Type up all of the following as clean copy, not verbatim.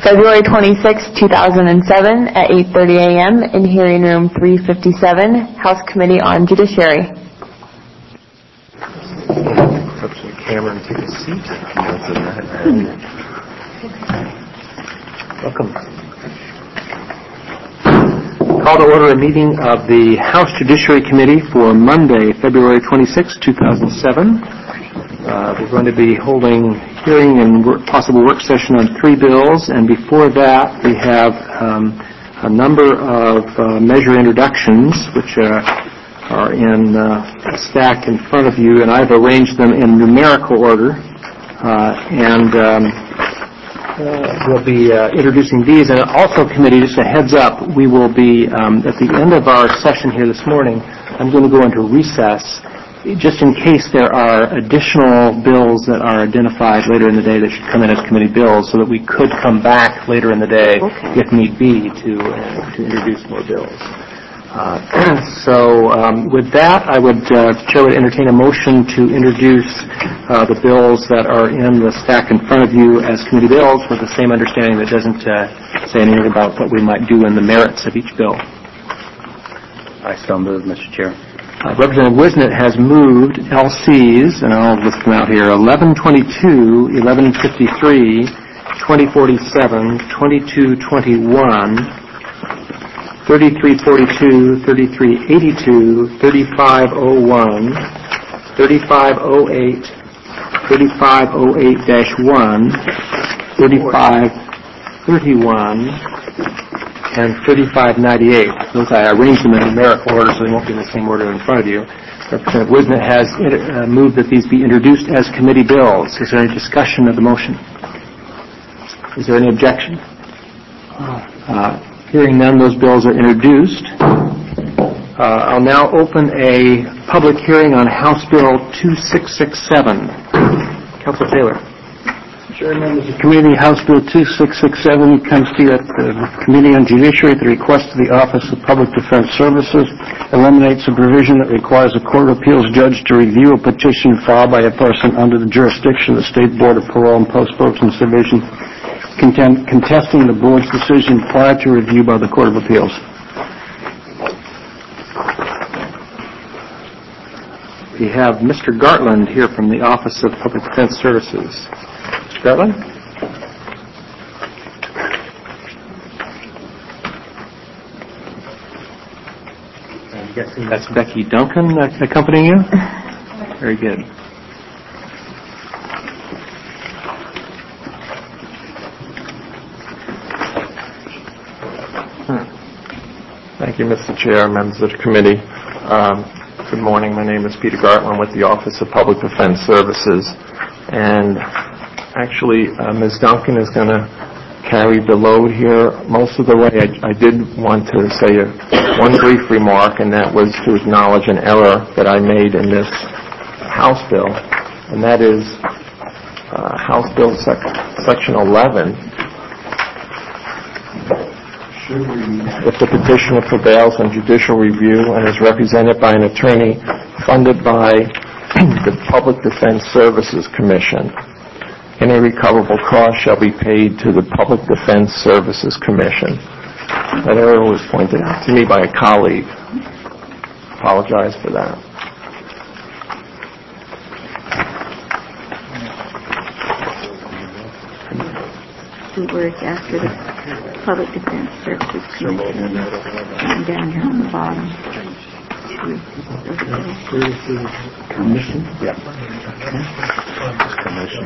February 26, 2007 at 8:30 a.m. in hearing room 357, House Committee on Judiciary. Up to the camera and take a seat. Welcome. Call to order a meeting of the House Judiciary Committee for Monday, February 26, 2007. We're going to be holding hearing and possible work session on 3 bills, and before that we have a number of measure introductions which are in a stack in front of you, and I've arranged them in numerical order, we'll be introducing these. And also, committee, just a heads up, we will be at the end of our session here this morning, I'm going to go into recess just in case there are additional bills that are identified later in the day that should come in as committee bills, so that we could come back later in the day, if need be, to introduce more bills. With that, I would, Chair, would entertain a motion to introduce the bills that are in the stack in front of you as committee bills, with the same understanding that doesn't say anything about what we might do in the merits of each bill. I so move, Mr. Chair. Representative Wisnett has moved LCs, and I'll list them out here: 1122, 1153, 2047, 2221, 3342, 3382, 3501, 3508, 3508-1, 3531, and 3598. Those I arranged them in numerical order, so they won't be in the same order in front of you. Representative Wisnett has moved that these be introduced as committee bills. Is there any discussion of the motion? Is there any objection? Hearing none, those bills are introduced. I'll now open a public hearing on House Bill 2667. Councilor Taylor. Chair, members of the committee, House Bill 2667 comes to you at the Committee on Judiciary at the request of the Office of Public Defense Services, eliminates a provision that requires a Court of Appeals judge to review a petition filed by a person under the jurisdiction of the State Board of Parole and Post-Prison Supervision, contesting the Board's decision prior to review by the Court of Appeals. We have Mr. Gartland here from the Office of Public Defense Services. Mr. Gartland? I'm guessing that's Becky Duncan accompanying you? Very good. Thank you, Mr. Chair, members of the committee. Good morning. My name is Peter Gartland with the Office of Public Defense Services. And actually, Ms. Duncan is going to carry the load here most of the way. I did want to say one brief remark, and that was to acknowledge an error that I made in this House bill, and that is House Bill Section 11. If the petitioner prevails on judicial review and is represented by an attorney funded by the Public Defense Services Commission, any recoverable cost shall be paid to the Public Defense Services Commission. That error was pointed out to me by a colleague. Apologize for that. We work after the Public Defense Services Commission, and down here on the bottom. Commission? Yeah. Commission.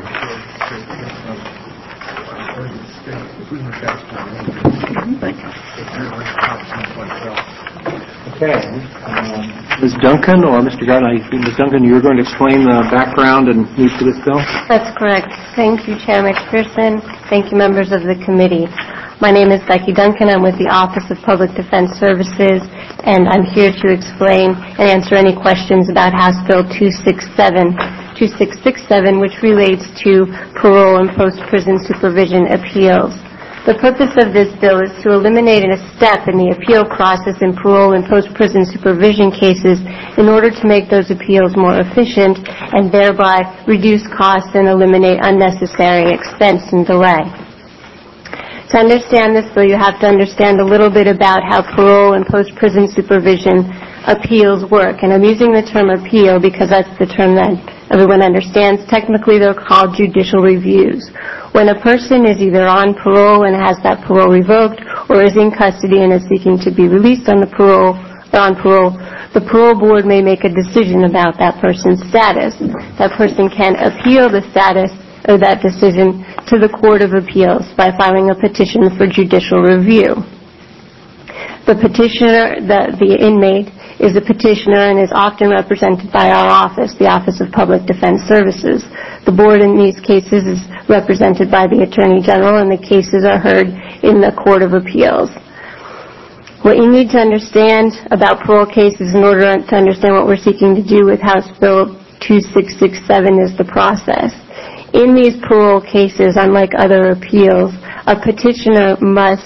Okay. Ms. Duncan or Mr. Garland? Ms. Duncan, you're going to explain the background and need for this bill? That's correct. Thank you, Chair McPherson. Thank you, members of the committee. My name is Becky Duncan. I'm with the Office of Public Defense Services, and I'm here to explain and answer any questions about House Bill 2667, which relates to parole and post-prison supervision appeals. The purpose of this bill is to eliminate a step in the appeal process in parole and post-prison supervision cases in order to make those appeals more efficient and thereby reduce costs and eliminate unnecessary expense and delay. To understand this, though, you have to understand a little bit about how parole and post-prison supervision appeals work. And I'm using the term appeal because that's the term that everyone understands. Technically, they're called judicial reviews. When a person is either on parole and has that parole revoked or is in custody and is seeking to be released on the parole, the parole board may make a decision about that person's status. That person can appeal the status or that decision to the Court of Appeals by filing a petition for judicial review. The petitioner, the inmate, is a petitioner and is often represented by our office, the Office of Public Defense Services. The board in these cases is represented by the Attorney General, and the cases are heard in the Court of Appeals. What you need to understand about parole cases in order to understand what we're seeking to do with House Bill 2667 is the process. In these parole cases, unlike other appeals, a petitioner must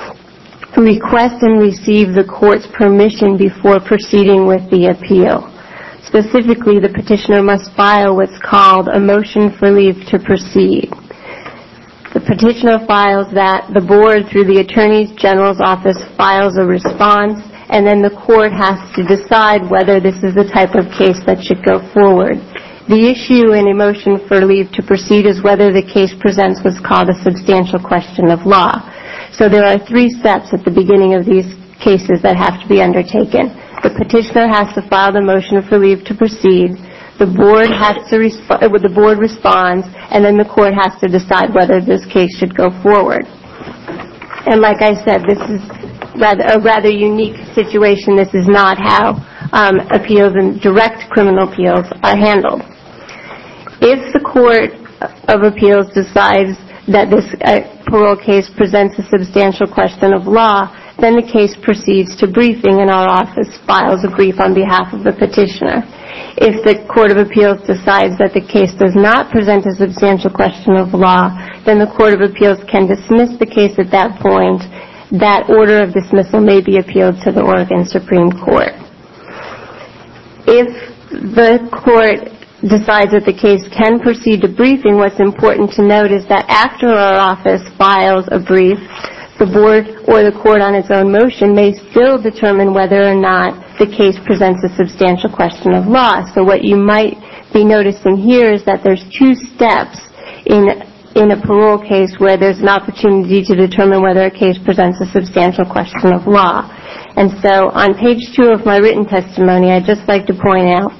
request and receive the court's permission before proceeding with the appeal. Specifically, the petitioner must file what's called a motion for leave to proceed. The petitioner files that, the board, through the Attorney General's office, files a response, and then the court has to decide whether this is the type of case that should go forward. The issue in a motion for leave to proceed is whether the case presents what's called a substantial question of law. So there are 3 steps at the beginning of these cases that have to be undertaken. The petitioner has to file the motion for leave to proceed. The board the board responds, and then the court has to decide whether this case should go forward. And like I said, this is a rather unique situation. This is not how appeals and direct criminal appeals are handled. If the Court of Appeals decides that this parole case presents a substantial question of law, then the case proceeds to briefing, and our office files a brief on behalf of the petitioner. If the Court of Appeals decides that the case does not present a substantial question of law, then the Court of Appeals can dismiss the case at that point. That order of dismissal may be appealed to the Oregon Supreme Court. If the court decides that the case can proceed to briefing, what's important to note is that after our office files a brief, the board or the court on its own motion may still determine whether or not the case presents a substantial question of law. So what you might be noticing here is that there's 2 steps in a parole case where there's an opportunity to determine whether a case presents a substantial question of law. And so on page 2 of my written testimony, I'd just like to point out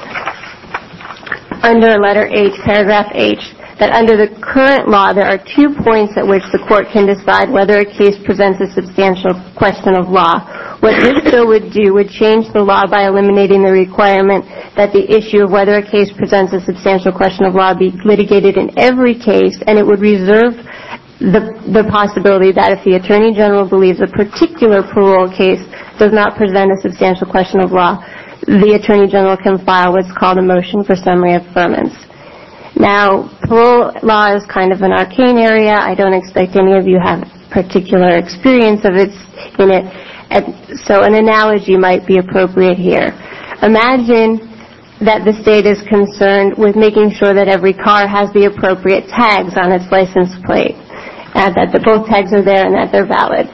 under letter H, paragraph H, that under the current law, there are 2 points at which the court can decide whether a case presents a substantial question of law. What this bill would do would change the law by eliminating the requirement that the issue of whether a case presents a substantial question of law be litigated in every case, and it would reserve the possibility that if the Attorney General believes a particular parole case does not present a substantial question of law, the Attorney General can file what's called a motion for summary affirmance. Now, parole law is kind of an arcane area. I don't expect any of you have particular experience in it, so an analogy might be appropriate here. Imagine that the state is concerned with making sure that every car has the appropriate tags on its license plate, and that both tags are there and that they're valid.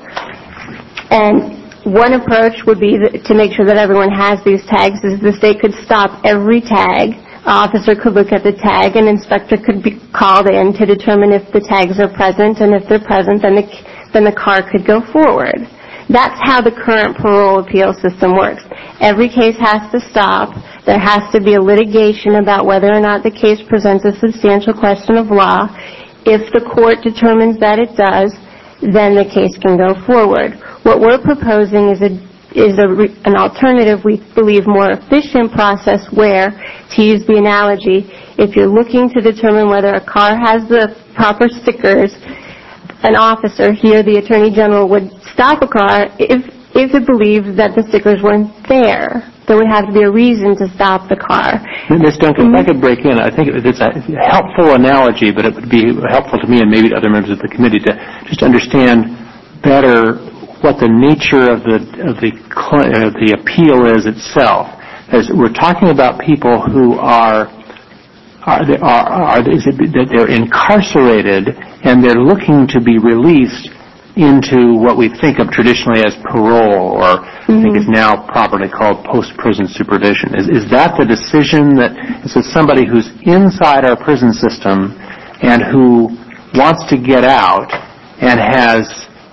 And one approach would be to make sure that everyone has these tags is the state could stop every tag. An officer could look at the tag, and an inspector could be called in to determine if the tags are present, and if they're present, then the car could go forward. That's how the current parole appeal system works. Every case has to stop. There has to be a litigation about whether or not the case presents a substantial question of law. If the court determines that it does, then the case can go forward. What we're proposing is an alternative, we believe, more efficient process where, to use the analogy, if you're looking to determine whether a car has the proper stickers, an officer, here the Attorney General, would stop a car if it believes that the stickers weren't there. There would have to be a reason to stop the car. Ms. Duncan, if I could break in, I think it's a helpful analogy, but it would be helpful to me and maybe to other members of the committee to just understand better what the nature of the appeal is itself. As we're talking about people who they're incarcerated and they're looking to be released into what we think of traditionally as parole, or I think is now properly called post-prison supervision. Is that the decision that is it somebody who's inside our prison system and who wants to get out and has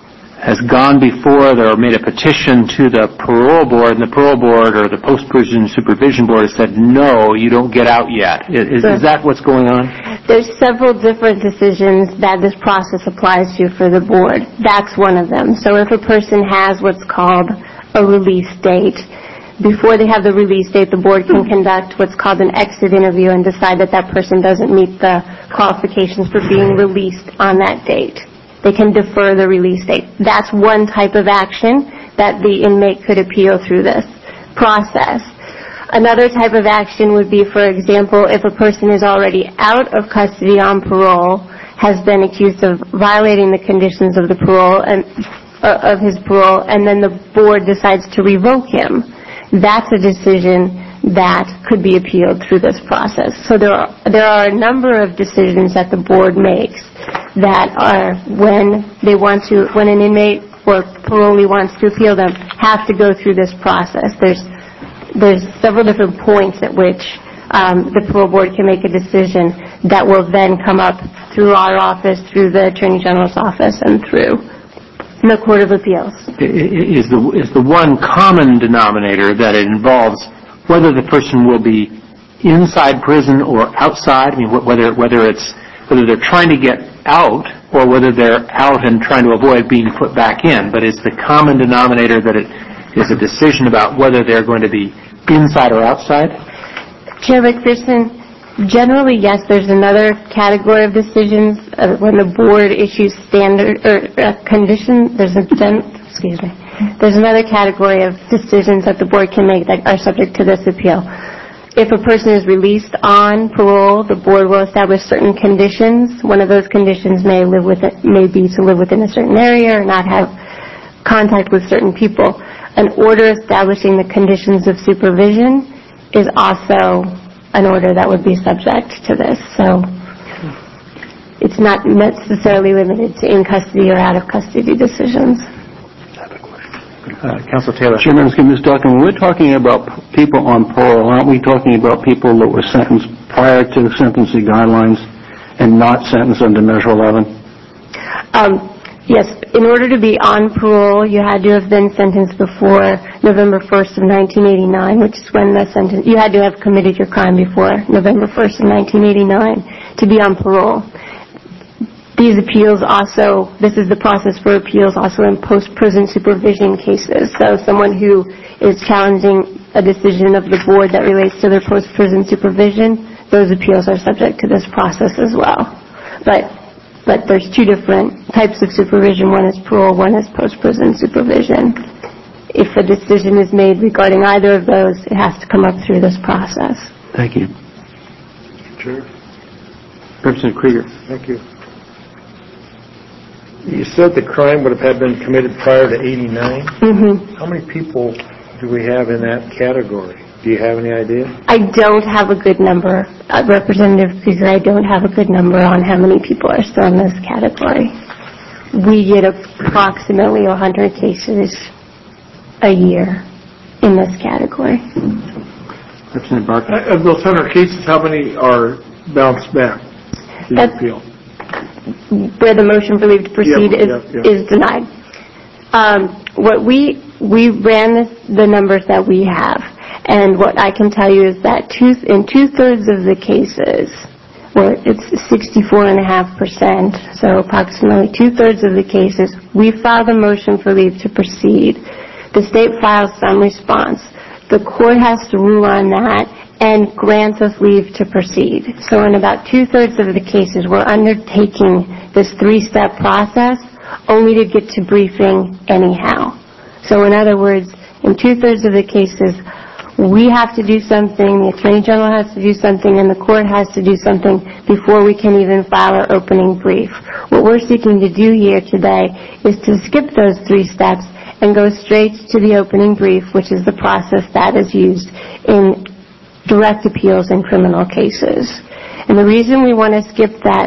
gone before or made a petition to the parole board, and the parole board or the post-prison supervision board has said, no, you don't get out yet? Is that what's going on? There's several different decisions that this process applies to for the board. That's one of them. So if a person has what's called a release date, before they have the release date, the board can conduct what's called an exit interview and decide that that person doesn't meet the qualifications for being released on that date. They can defer the release date. That's one type of action that the inmate could appeal through this process. Another type of action would be, for example, if a person is already out of custody on parole, has been accused of violating the conditions of the parole and of his parole, and then the board decides to revoke him. That's a decision that could be appealed through this process. So there are a number of decisions that the board makes that are when an inmate or parolee wants to appeal them, have to go through this process. There's several different points at which the parole board can make a decision that will then come up through our office, through the Attorney General's office, and through the Court of Appeals. Is the one common denominator that it involves whether the person will be inside prison or outside? I mean, whether they're trying to get out or whether they're out and trying to avoid being put back in. But is the common denominator that it is a decision about whether they're going to be inside or outside? Chair McPherson, generally, yes. There's another category of decisions when the board issues standard or conditions. There's another category of decisions that the board can make that are subject to this appeal. If a person is released on parole, the board will establish certain conditions. One of those conditions may be to live within a certain area or not have contact with certain people. An order establishing the conditions of supervision is also an order that would be subject to this. So it's not necessarily limited to in-custody or out-of-custody decisions. Counsel Taylor. Chairman, Ms. Duncan, when we're talking about people on parole, aren't we talking about people that were sentenced prior to the sentencing guidelines and not sentenced under Measure 11? Yes. In order to be on parole, you had to have been sentenced before November 1st of 1989, which is when the sentence, you had to have committed your crime before November 1st of 1989 to be on parole. These appeals also, this is the process for appeals also in post-prison supervision cases. So someone who is challenging a decision of the board that relates to their post-prison supervision, those appeals are subject to this process as well. But there's two different types of supervision. One is parole, one is post-prison supervision. If a decision is made regarding either of those, it has to come up through this process. Thank you. Sure. Representative Krieger. Thank you. You said the crime would have been committed prior to 89? Mm-hmm. How many people do we have in that category? Do you have any idea? I don't have a good number. Representative Krieger, I don't have a good number on how many people are still in this category. We get approximately 100 cases a year in this category. Representative Barker. Of those 100 cases, how many are bounced back to the appeal? Where the motion for leave to proceed is denied. What we ran the numbers that we have, and what I can tell you is that in two-thirds of the cases, or it's 64.5%, so approximately two-thirds of the cases, we filed a motion for leave to proceed. The state files some response. The court has to rule on that and grants us leave to proceed. So in about two-thirds of the cases, we're undertaking this three-step process only to get to briefing anyhow. So in other words, in two-thirds of the cases, we have to do something, the Attorney General has to do something, and the court has to do something before we can even file our opening brief. What we're seeking to do here today is to skip those three steps and go straight to the opening brief, which is the process that is used in direct appeals in criminal cases. And the reason we want to skip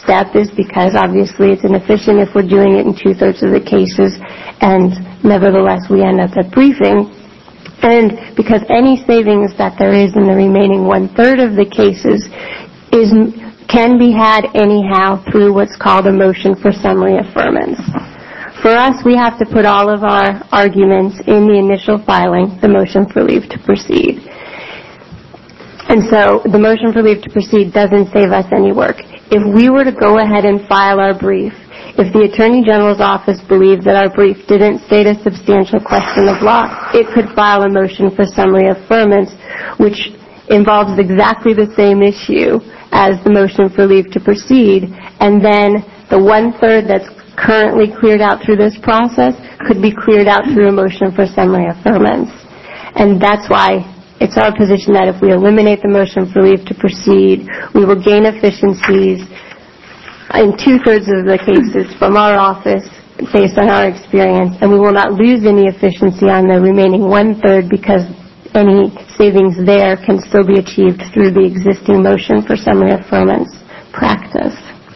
step is because obviously it's inefficient if we're doing it in 2/3 of the cases, and nevertheless we end up at briefing. And because any savings that there is in the remaining 1/3 of the cases can be had anyhow through what's called a motion for summary affirmance. For us, we have to put all of our arguments in the initial filing, the motion for leave to proceed. And so the motion for leave to proceed doesn't save us any work. If we were to go ahead and file our brief, if the Attorney General's office believed that our brief didn't state a substantial question of law, it could file a motion for summary affirmance, which involves exactly the same issue as the motion for leave to proceed, and then the 1/3 that's currently cleared out through this process could be cleared out through a motion for summary affirmance. And that's why it's our position that if we eliminate the motion for leave to proceed, we will gain efficiencies in 2/3 of the cases from our office based on our experience, and we will not lose any efficiency on the remaining 1/3 because any savings there can still be achieved through the existing motion for summary affirmance practice.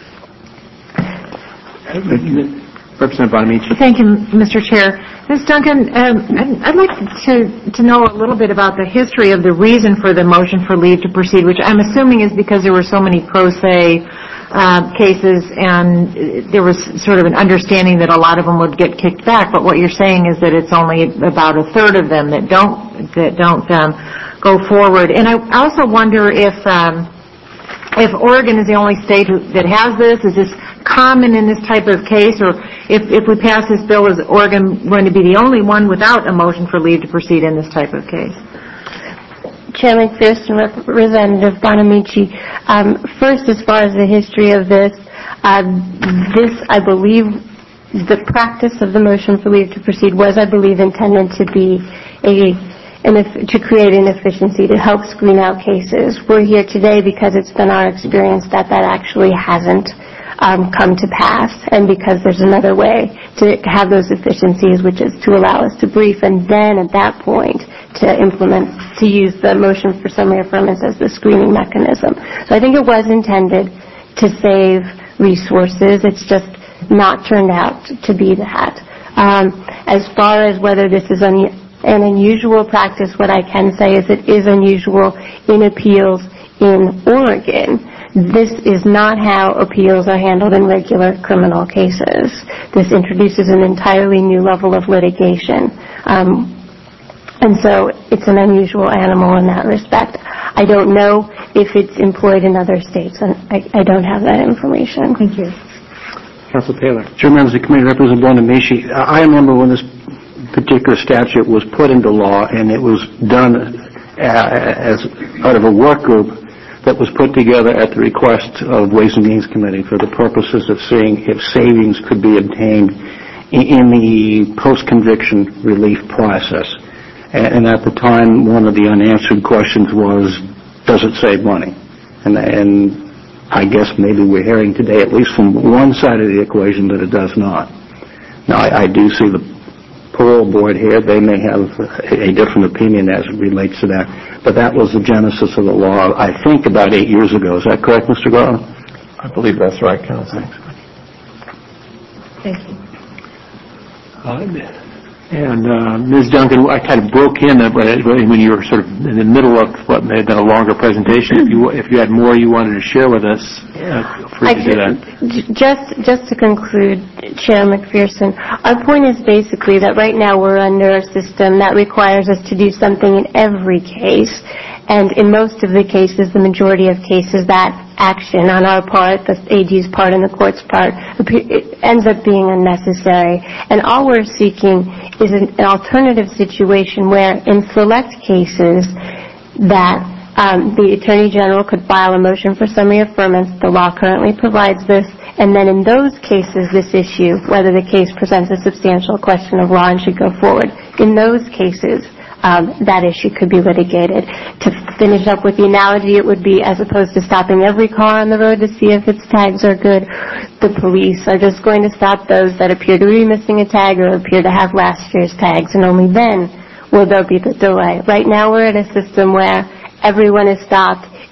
Representative Bonamici. Thank you, Mr. Chair. Ms. Duncan, I'd like to know a little bit about the history of the reason for the motion for leave to proceed, which I'm assuming is because there were so many pro se cases, and there was sort of an understanding that a lot of them would get kicked back. But what you're saying is that it's only about 1/3 of them that don't go forward. And I also wonder if Oregon is the only state that has this. Is this common in this type of case, or if we pass this bill, is Oregon going to be the only one without a motion for leave to proceed in this type of case? Chair McPherson, Representative Bonamici. First, as far as the history of this, I believe, the practice of the motion for leave to proceed was, I believe, intended to be to create an efficiency to help screen out cases. We're here today because it's been our experience that actually hasn't come to pass, and because there's another way to have those efficiencies, which is to allow us to brief and then at that point to use the motion for summary affirmance as the screening mechanism. So I think it was intended to save resources. It's just not turned out to be that. As far as whether this is an unusual practice, what I can say is it is unusual in appeals in Oregon. This is not how appeals are handled in regular criminal cases. This introduces an entirely new level of litigation. And so it's an unusual animal in that respect. I don't know if it's employed in other states, and I don't have that information. Thank you. Councilor Taylor. Chair, members of the committee, Representative Bonamici, I remember when this particular statute was put into law, and it was done as part of a work group that was put together at the request of Ways and Means Committee for the purposes of seeing if savings could be obtained in the post-conviction relief process. And at the time, one of the unanswered questions was, does it save money? And I guess maybe we're hearing today, at least from one side of the equation, that it does not. Now, I do see the parole board here. They may have a different opinion as it relates to that. But that was the genesis of the law, I think, about 8 years ago. Is that correct, Mr. Garland? I believe that's right, Counsel. Thank you. And Ms. Duncan, I kind of broke in when you were sort of in the middle of what may have been a longer presentation. If you had more you wanted to share with us, free to do that. Just to conclude, Chair McPherson, our point is basically that right now we're under a system that requires us to do something in every case, and in most of the cases, the majority of cases, that action on our part, the AG's part and the court's part, it ends up being unnecessary. And all we're seeking is an alternative situation where, in select cases, that the Attorney General could file a motion for summary affirmance. The law currently provides this. And then in those cases, this issue, whether the case presents a substantial question of law and should go forward, in those cases, that issue could be litigated. To finish up with the analogy, it would be, as opposed to stopping every car on the road to see if its tags are good, the police are just going to stop those that appear to be missing a tag or appear to have last year's tags, and only then will there be the delay. Right now we're at a system where everyone is stopped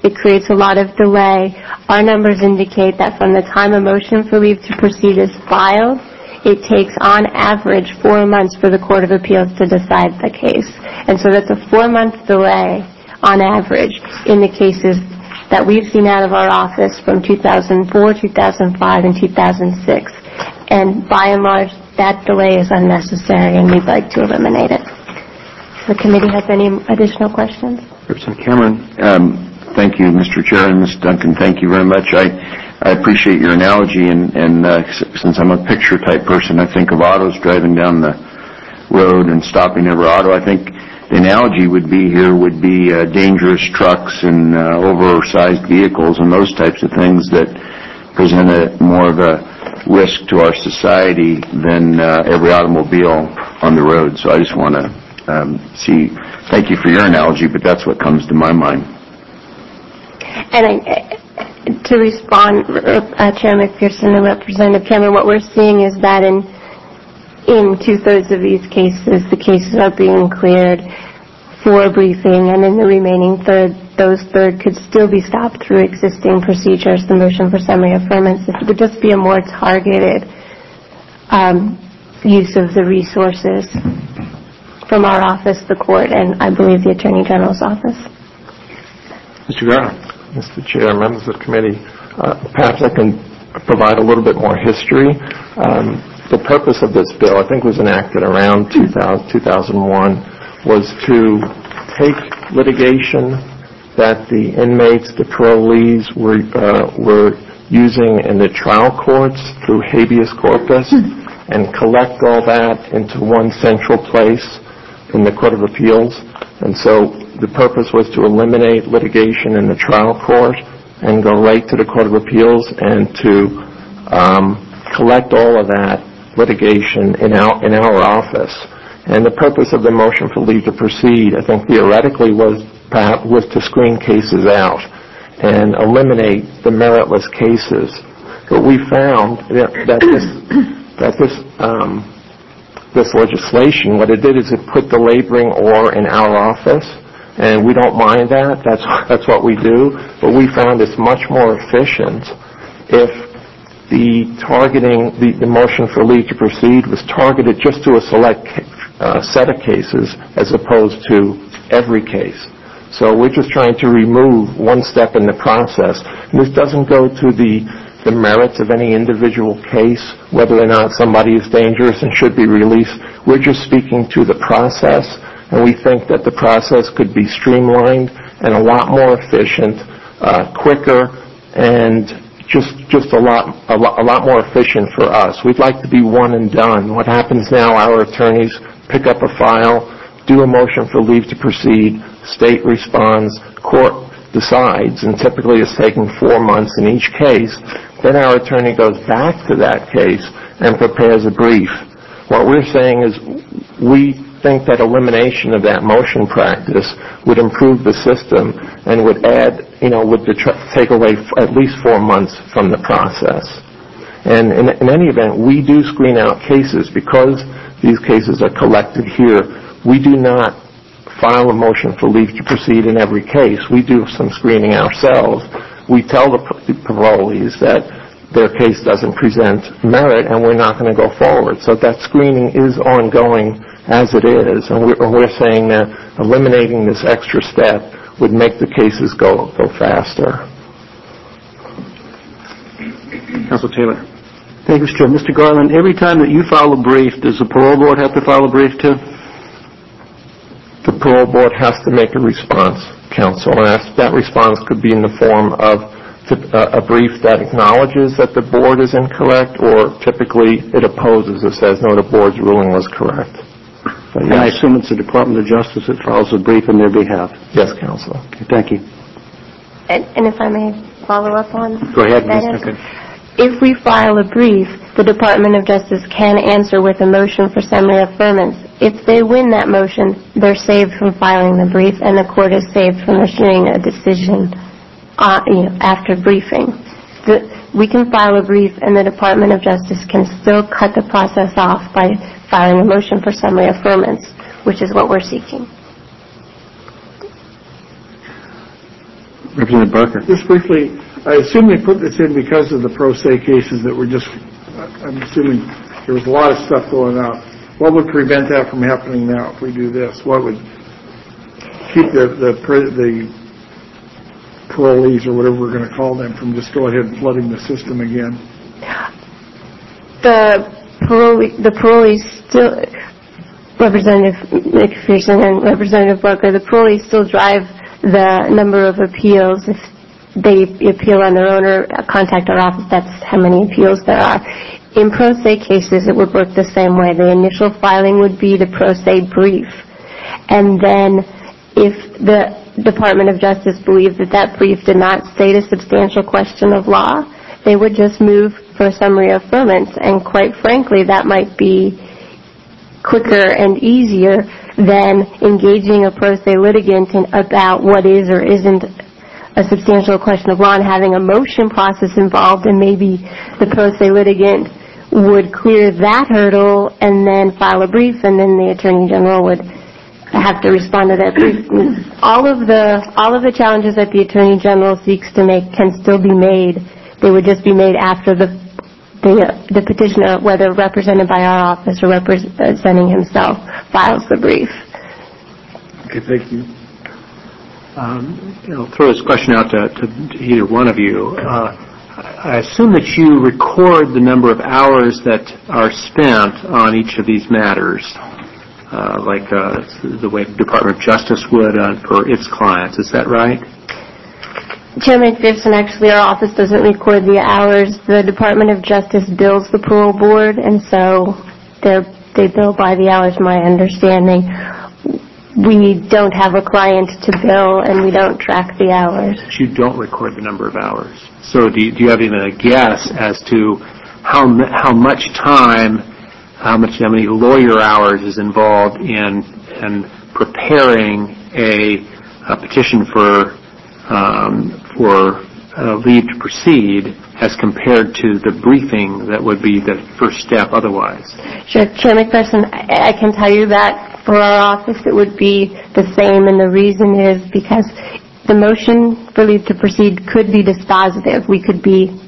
It creates a lot of delay. Our numbers indicate that from the time a motion for leave to proceed is filed, it takes on average 4 months for the Court of Appeals to decide the case. And so that's a 4-month delay on average in the cases that we've seen out of our office from 2004, 2005, and 2006. And by and large, that delay is unnecessary, and we'd like to eliminate it. The committee has any additional questions? Representative Cameron. Thank you, Mr. Chair, and Ms. Duncan, thank you very much. I appreciate your analogy, and since I'm a picture-type person, I think of autos driving down the road and stopping every auto. I think the analogy would be dangerous trucks and oversized vehicles and those types of things that present more of a risk to our society than every automobile on the road. So I just want to thank you for your analogy, but that's what comes to my mind. And to respond, Chair McPherson and Representative Cameron, what we're seeing is that in 2/3 of these cases, the cases are being cleared for a briefing, and in the remaining third, those third could still be stopped through existing procedures, the motion for summary affirmance. It would just be a more targeted use of the resources from our office, the court, and I believe the Attorney General's office. Mr. Garland. Mr. Chair, members of the committee, perhaps I can provide a little bit more history. The purpose of this bill, I think, was enacted around 2001, was to take litigation that the inmates, the parolees, were using in the trial courts through habeas corpus and collect all that into one central place in the Court of Appeals. And so the purpose was to eliminate litigation in the trial court and go right to the Court of Appeals and to collect all of that litigation in our office. And the purpose of the motion for leave to proceed, I think theoretically, was to screen cases out and eliminate the meritless cases. But we found that this legislation, what it did is it put the laboring oar in our office. And we don't mind that. That's what we do. But we found it's much more efficient if the motion for leave to proceed was targeted just to a select set of cases as opposed to every case. So we're just trying to remove one step in the process. And this doesn't go to the merits of any individual case, whether or not somebody is dangerous and should be released. We're just speaking to the process. And we think that the process could be streamlined and a lot more efficient, quicker, and just a lot more efficient for us. We'd like to be one and done. What happens now, our attorneys pick up a file, do a motion for leave to proceed, state responds, court decides, and typically it's taking 4 months in each case. Then our attorney goes back to that case and prepares a brief. What we're saying is we think that elimination of that motion practice would improve the system and would take away at least 4 months from the process. And in any event, we do screen out cases because these cases are collected here. We do not file a motion for leave to proceed in every case. We do some screening ourselves. We tell the parolees that their case doesn't present merit and we're not going to go forward. So that screening is ongoing as it is, and we're saying that eliminating this extra step would make the cases go faster. Council Taylor. Thank you, Mr. Chair. Mr. Garland, every time that you file a brief, does the parole board have to file a brief too? The parole board has to make a response, counsel, and that response could be in the form of a brief that acknowledges that the board is incorrect, or typically it opposes. It says, no, the board's ruling was correct. Yes. And I assume it's the Department of Justice that files a brief on their behalf. Yes, counsel. Okay, thank you. And if I may follow up on Go ahead, that Ms. answer. If we file a brief, the Department of Justice can answer with a motion for summary affirmance. If they win that motion, they're saved from filing the brief, and the court is saved from issuing a decision after briefing. We can file a brief, and the Department of Justice can still cut the process off by filing a motion for summary affirmance, which is what we're seeking. Representative Barker. Just briefly, I assume they put this in because of the pro se cases that were just, I'm assuming there was a lot of stuff going out. What would prevent that from happening now if we do this? What would keep the parolees, or whatever we're going to call them, from just go ahead and flooding the system again? The parolees still, Representative McPherson and Representative Barker, the parolees still drive the number of appeals. If they appeal on their own or contact our office, that's how many appeals there are. In pro se cases, it would work the same way. The initial filing would be the pro se brief. And then if the Department of Justice believed that that brief did not state a substantial question of law, they would just move for a summary affirmance. And quite frankly, that might be quicker and easier than engaging a pro se litigant about what is or isn't a substantial question of law and having a motion process involved, and maybe the pro se litigant would clear that hurdle and then file a brief, and then the Attorney General would have to respond to that brief. All of the challenges that the Attorney General seeks to make can still be made. They would just be made after the petitioner, whether represented by our office or representing himself, files the brief. Okay, thank you. I'll throw this question out to either one of you. I assume that you record the number of hours that are spent on each of these matters, like the way the Department of Justice would for its clients. Is that right? Chairman McPherson, actually our office doesn't record the hours. The Department of Justice bills the parole board, and so they bill by the hours, my understanding. We don't have a client to bill, and we don't track the hours. But you don't record the number of hours. So do you have even a guess as to how much time, how many lawyer hours is involved in preparing a petition for leave to proceed as compared to the briefing that would be the first step otherwise? Sure. Chairman McPherson, I can tell you that for our office it would be the same, and the reason is because the motion for leave to proceed could be dispositive. We could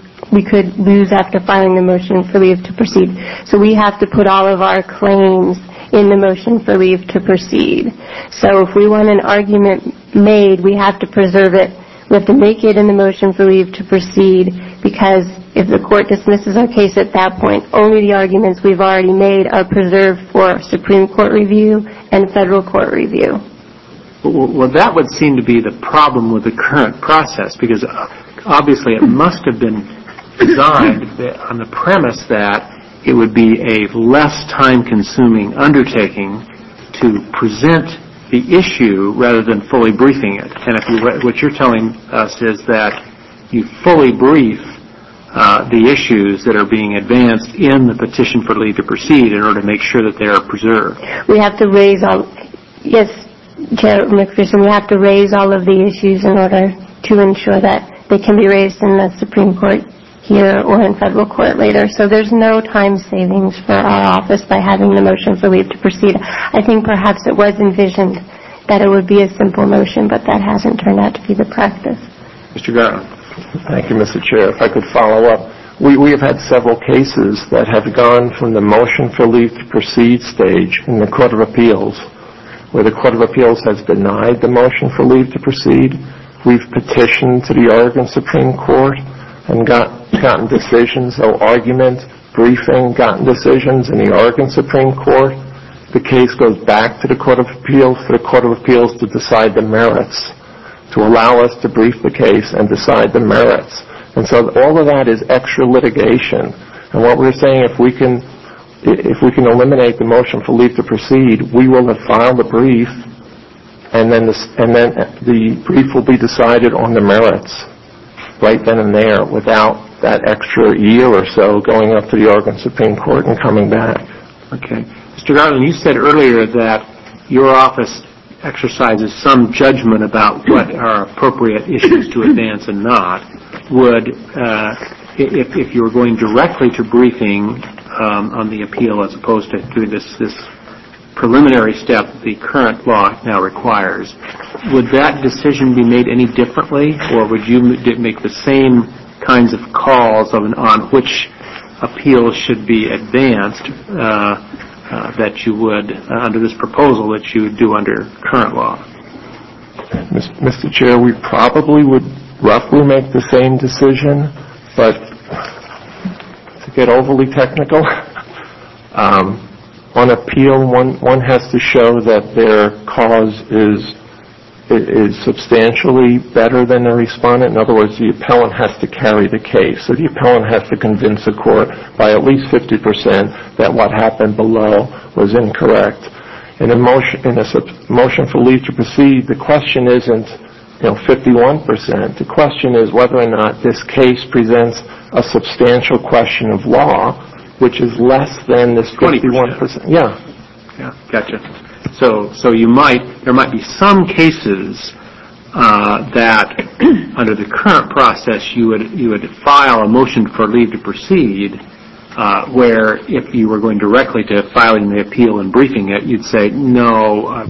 lose after filing the motion for leave to proceed. So we have to put all of our claims in the motion for leave to proceed. So if we want an argument made, we have to preserve it. We have to make it in the motion for leave to proceed, because if the court dismisses our case at that point, only the arguments we've already made are preserved for Supreme Court review and federal court review. Well, that would seem to be the problem with the current process, because obviously it must have been designed on the premise that it would be a less time-consuming undertaking to present the issue rather than fully briefing it. And what you're telling us is that you fully brief the issues that are being advanced in the petition for leave to proceed in order to make sure that they are preserved. We have to raise yes, Chair McPherson, we have to raise all of the issues in order to ensure that they can be raised in the Supreme Court here or in federal court later. So there's no time savings for our office by having the motion for leave to proceed. I think perhaps it was envisioned that it would be a simple motion, but that hasn't turned out to be the practice. Mr. Garland. Thank you, Mr. Chair. If I could follow up. We have had several cases that have gone from the motion for leave to proceed stage in the Court of Appeals, where the Court of Appeals has denied the motion for leave to proceed. We've petitioned to the Oregon Supreme Court and gotten decisions, so argument, briefing, gotten decisions in the Oregon Supreme Court. The case goes back to the Court of Appeals for the Court of Appeals to decide the merits, to allow us to brief the case and decide the merits. And so all of that is extra litigation. And what we're saying, if we can eliminate the motion for leave to proceed, we will have filed the brief, and then the brief will be decided on the merits right then and there without that extra year or so going up to the Oregon Supreme Court and coming back. Okay. Mr. Garland, you said earlier that your office exercises some judgment about what are appropriate issues to advance and not. Would, if you were going directly to briefing on the appeal as opposed to doing this preliminary step the current law now requires, would that decision be made any differently, or would you make the same kinds of calls on which appeals should be advanced that you would, under this proposal, that you would do under current law? Mr. Chair, we probably would roughly make the same decision, but to get overly technical, on appeal, one has to show that their cause is substantially better than the respondent. In other words, the appellant has to carry the case. So the appellant has to convince the court by at least 50% that what happened below was incorrect. In a motion for leave to proceed, the question isn't 51%. The question is whether or not this case presents a substantial question of law, which is less than this 51%. Yeah, gotcha. So there might be some cases that under the current process you would file a motion for leave to proceed, where if you were going directly to filing the appeal and briefing it, you'd say no.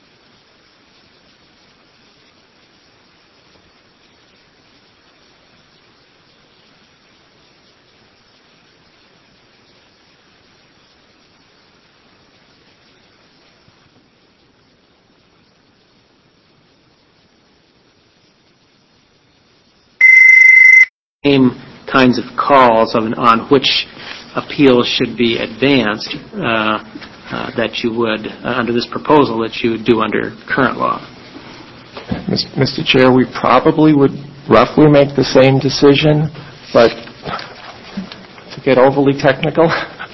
Same kinds of calls on which appeals should be advanced that you would, under this proposal, that you would do under current law. Mr. Chair, we probably would roughly make the same decision, but to get overly technical,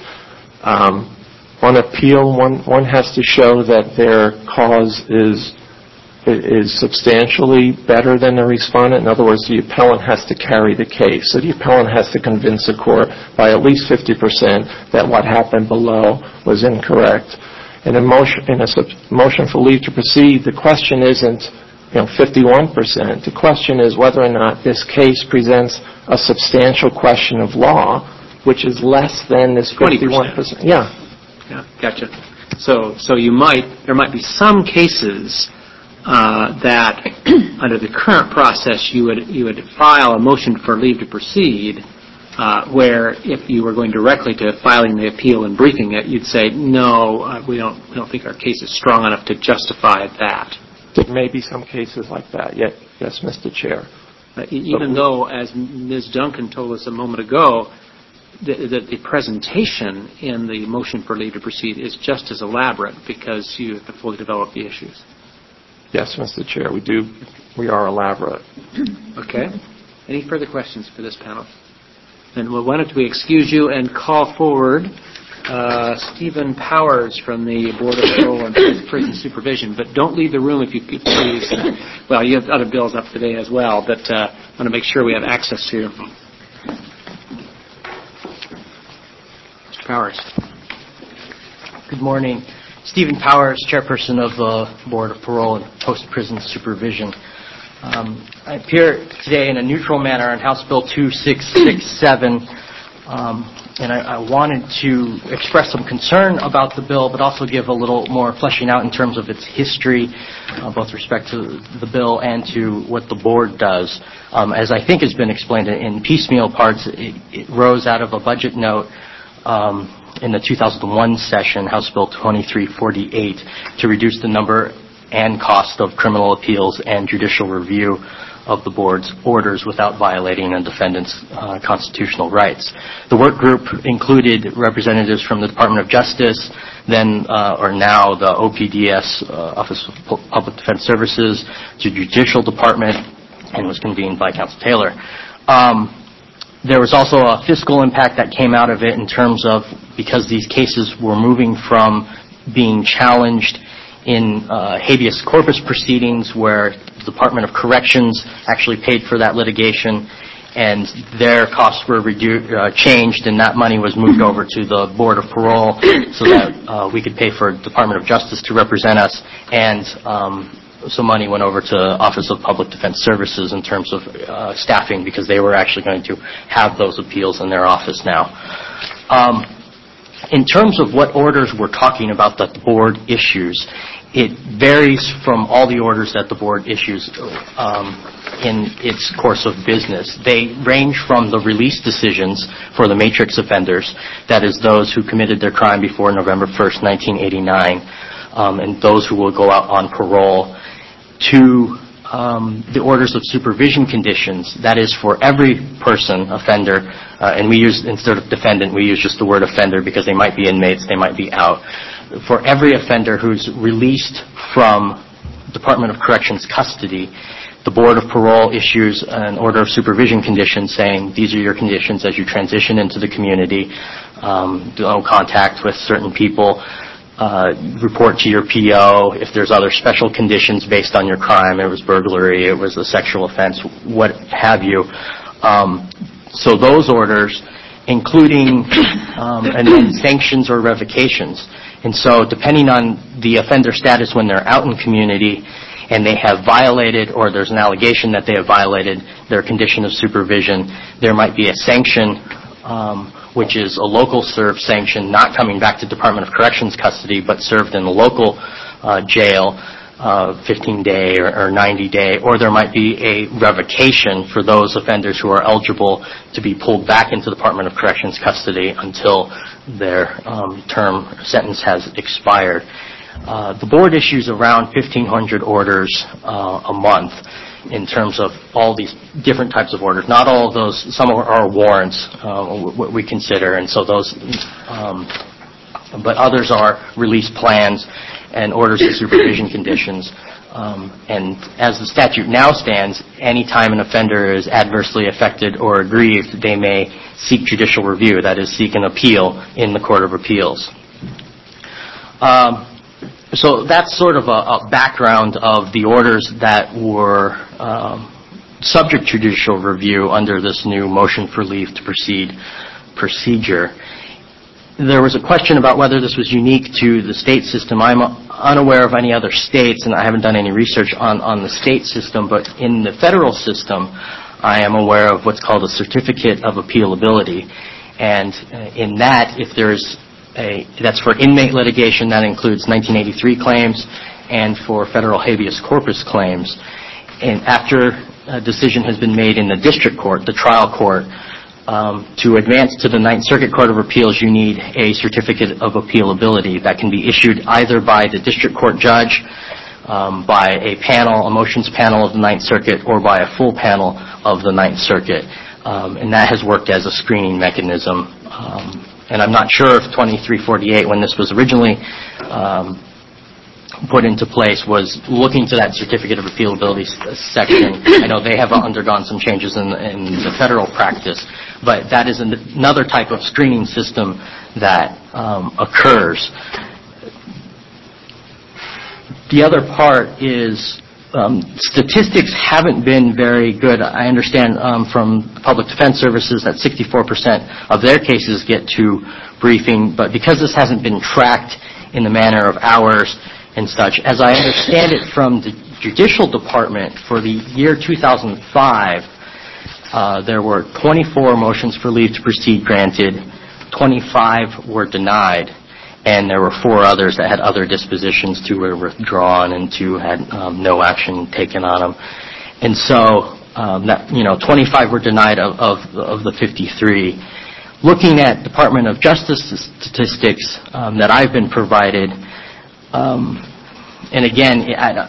on appeal, one has to show that their cause is substantially better than the respondent. In other words, the appellant has to carry the case. So the appellant has to convince the court by at least 50% that what happened below was incorrect. In a motion for leave to proceed, the question isn't 51%. The question is whether or not this case presents a substantial question of law, which is less than this 51%. 20%. Yeah, gotcha. So there might be some cases that under the current process you would file a motion for leave to proceed, where if you were going directly to filing the appeal and briefing it, you'd say no, we don't think our case is strong enough to justify that. There may be some cases like that. Yes, Mr. Chair. Even though, as Ms. Duncan told us a moment ago, that the presentation in the motion for leave to proceed is just as elaborate because you have to fully develop the issues. Yes, Mr. Chair, we do. We are elaborate. Okay. Any further questions for this panel? Then why don't we excuse you and call forward Stephen Powers from the Board of Parole and Prison Supervision. But don't leave the room if you could please. Well, you have other bills up today as well, but I want to make sure we have access to you. Mr. Powers. Good morning. Stephen Powers, Chairperson of the Board of Parole and Post-Prison Supervision. I appear today in a neutral manner on House Bill 2667, and I wanted to express some concern about the bill, but also give a little more fleshing out in terms of its history, both with respect to the bill and to what the Board does. As I think has been explained in piecemeal parts, it rose out of a budget note in the 2001 session, House Bill 2348, to reduce the number and cost of criminal appeals and judicial review of the Board's orders without violating a defendant's constitutional rights. The work group included representatives from the Department of Justice, now the OPDS, Office of Public Defense Services, to Judicial Department, and was convened by Counsel Taylor. There was also a fiscal impact that came out of it in terms of, because these cases were moving from being challenged in habeas corpus proceedings where the Department of Corrections actually paid for that litigation, and their costs were changed, and that money was moved over to the Board of Parole so that we could pay for Department of Justice to represent us, and some money went over to Office of Public Defense Services in terms of staffing, because they were actually going to have those appeals in their office now. In terms of what orders we're talking about that the board issues, it varies from all the orders that the board issues in its course of business. They range from the release decisions for the matrix offenders, that is those who committed their crime before November 1st, 1989, and those who will go out on parole, to the orders of supervision conditions, that is for every person, offender, and we use, instead of defendant, we use just the word offender because they might be inmates, they might be out. For every offender who's released from Department of Corrections custody, the Board of Parole issues an order of supervision conditions saying these are your conditions as you transition into the community, no contact with certain people, report to your PO if there's other special conditions based on your crime. It was burglary, it was a sexual offense, what have you. So those orders, including and then sanctions or revocations. And so depending on the offender status when they're out in community and they have violated, or there's an allegation that they have violated their condition of supervision, there might be a sanction, which is a local served sanction, not coming back to Department of Corrections custody, but served in the local jail, 15-day or 90-day, or there might be a revocation for those offenders who are eligible to be pulled back into Department of Corrections custody until their term sentence has expired. The board issues around 1,500 orders a month in terms of all these different types of orders. Not all of those, some are warrants, what we consider, and so those, but others are release plans and orders of supervision conditions. And as the statute now stands, any time an offender is adversely affected or aggrieved, they may seek judicial review, that is, seek an appeal in the Court of Appeals. So that's sort of a background of the orders that were subject to judicial review under this new motion for leave to proceed procedure. There was a question about whether this was unique to the state system. I'm unaware of any other states, and I haven't done any research on the state system, but in the federal system, I am aware of what's called a certificate of appealability. And in that, if there's that's for inmate litigation, that includes 1983 claims, and for federal habeas corpus claims. And after a decision has been made in the district court, the trial court, to advance to the Ninth Circuit Court of Appeals, you need a certificate of appealability that can be issued either by the district court judge, by a panel, a motions panel of the Ninth Circuit, or by a full panel of the Ninth Circuit. And that has worked as a screening mechanism. And I'm not sure if 2348, when this was originally put into place, was looking to that certificate of appealability section. I know they have undergone some changes in the federal practice, but that is another type of screening system that occurs. The other part is statistics haven't been very good. I understand from Public Defense Services that 64% of their cases get to briefing, but because this hasn't been tracked in the manner of hours and such, as I understand it from the Judicial Department, for the year 2005, there were 24 motions for leave to proceed granted, 25 were denied, and there were 4 others that had other dispositions. 2 were withdrawn and 2 had no action taken on them. And so, 25 were denied of the 53. Looking at Department of Justice statistics that I've been provided, and again,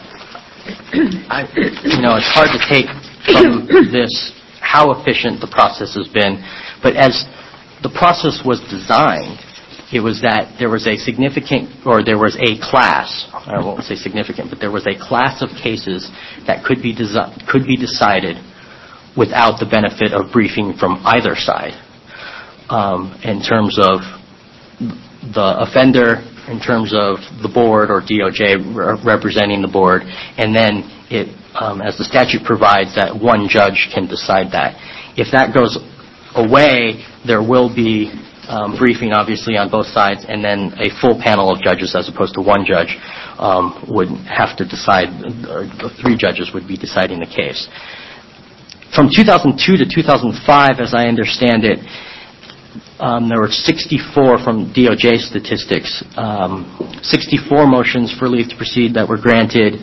it's hard to take from this how efficient the process has been, but as the process was designed, it was that there was a significant, or there was a class, I won't say significant, but there was a class of cases that could be decided without the benefit of briefing from either side, in terms of the offender, in terms of the board or DOJ representing the board, and then it, as the statute provides, that one judge can decide that. If that goes away, there will be briefing, obviously, on both sides, and then a full panel of judges as opposed to one judge would have to decide, or the 3 judges would be deciding the case. From 2002 to 2005, as I understand it, there were 64 from DOJ statistics, 64 motions for leave to proceed that were granted.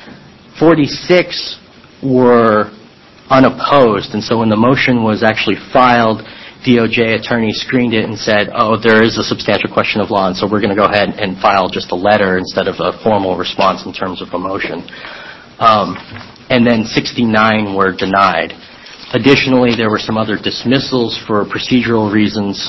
46 were unopposed, and so when the motion was actually filed, DOJ attorney screened it and said, oh, there is a substantial question of law, and so we're going to go ahead and file just a letter instead of a formal response in terms of a motion. And then 69 were denied. Additionally, there were some other dismissals for procedural reasons,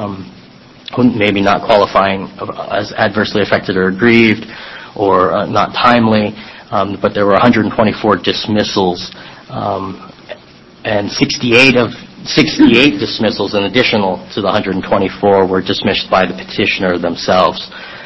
maybe not qualifying as adversely affected or aggrieved or not timely, but there were 124 dismissals, and 68 dismissals in additional to the 124 were dismissed by the petitioner themselves.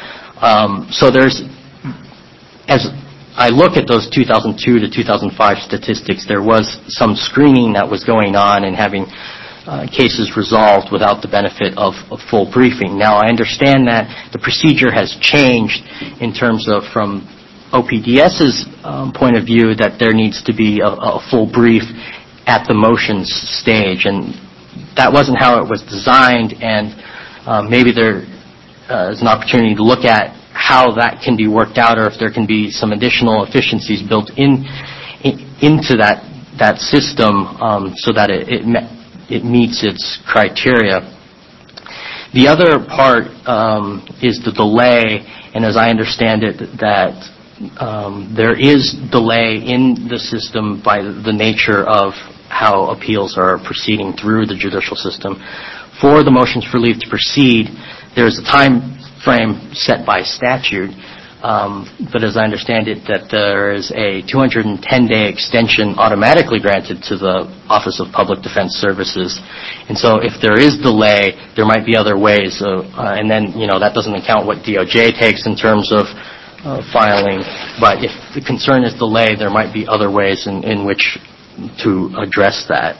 So there's, as I look at those 2002 to 2005 statistics, there was some screening that was going on and having cases resolved without the benefit of a full briefing. Now, I understand that the procedure has changed in terms of from OPDS's point of view that there needs to be a full brief at the motions stage, and that wasn't how it was designed, and maybe there is an opportunity to look at how that can be worked out, or if there can be some additional efficiencies built into that system so that it meets its criteria. The other part is the delay, and as I understand it, that there is delay in the system by the nature of how appeals are proceeding through the judicial system. For the motions for leave to proceed, there's a time frame set by statute, but as I understand it, that there is a 210-day extension automatically granted to the Office of Public Defense Services. And so if there is delay, there might be other ways, and then, that doesn't account what DOJ takes in terms of filing, but if the concern is delay, there might be other ways in which to address that.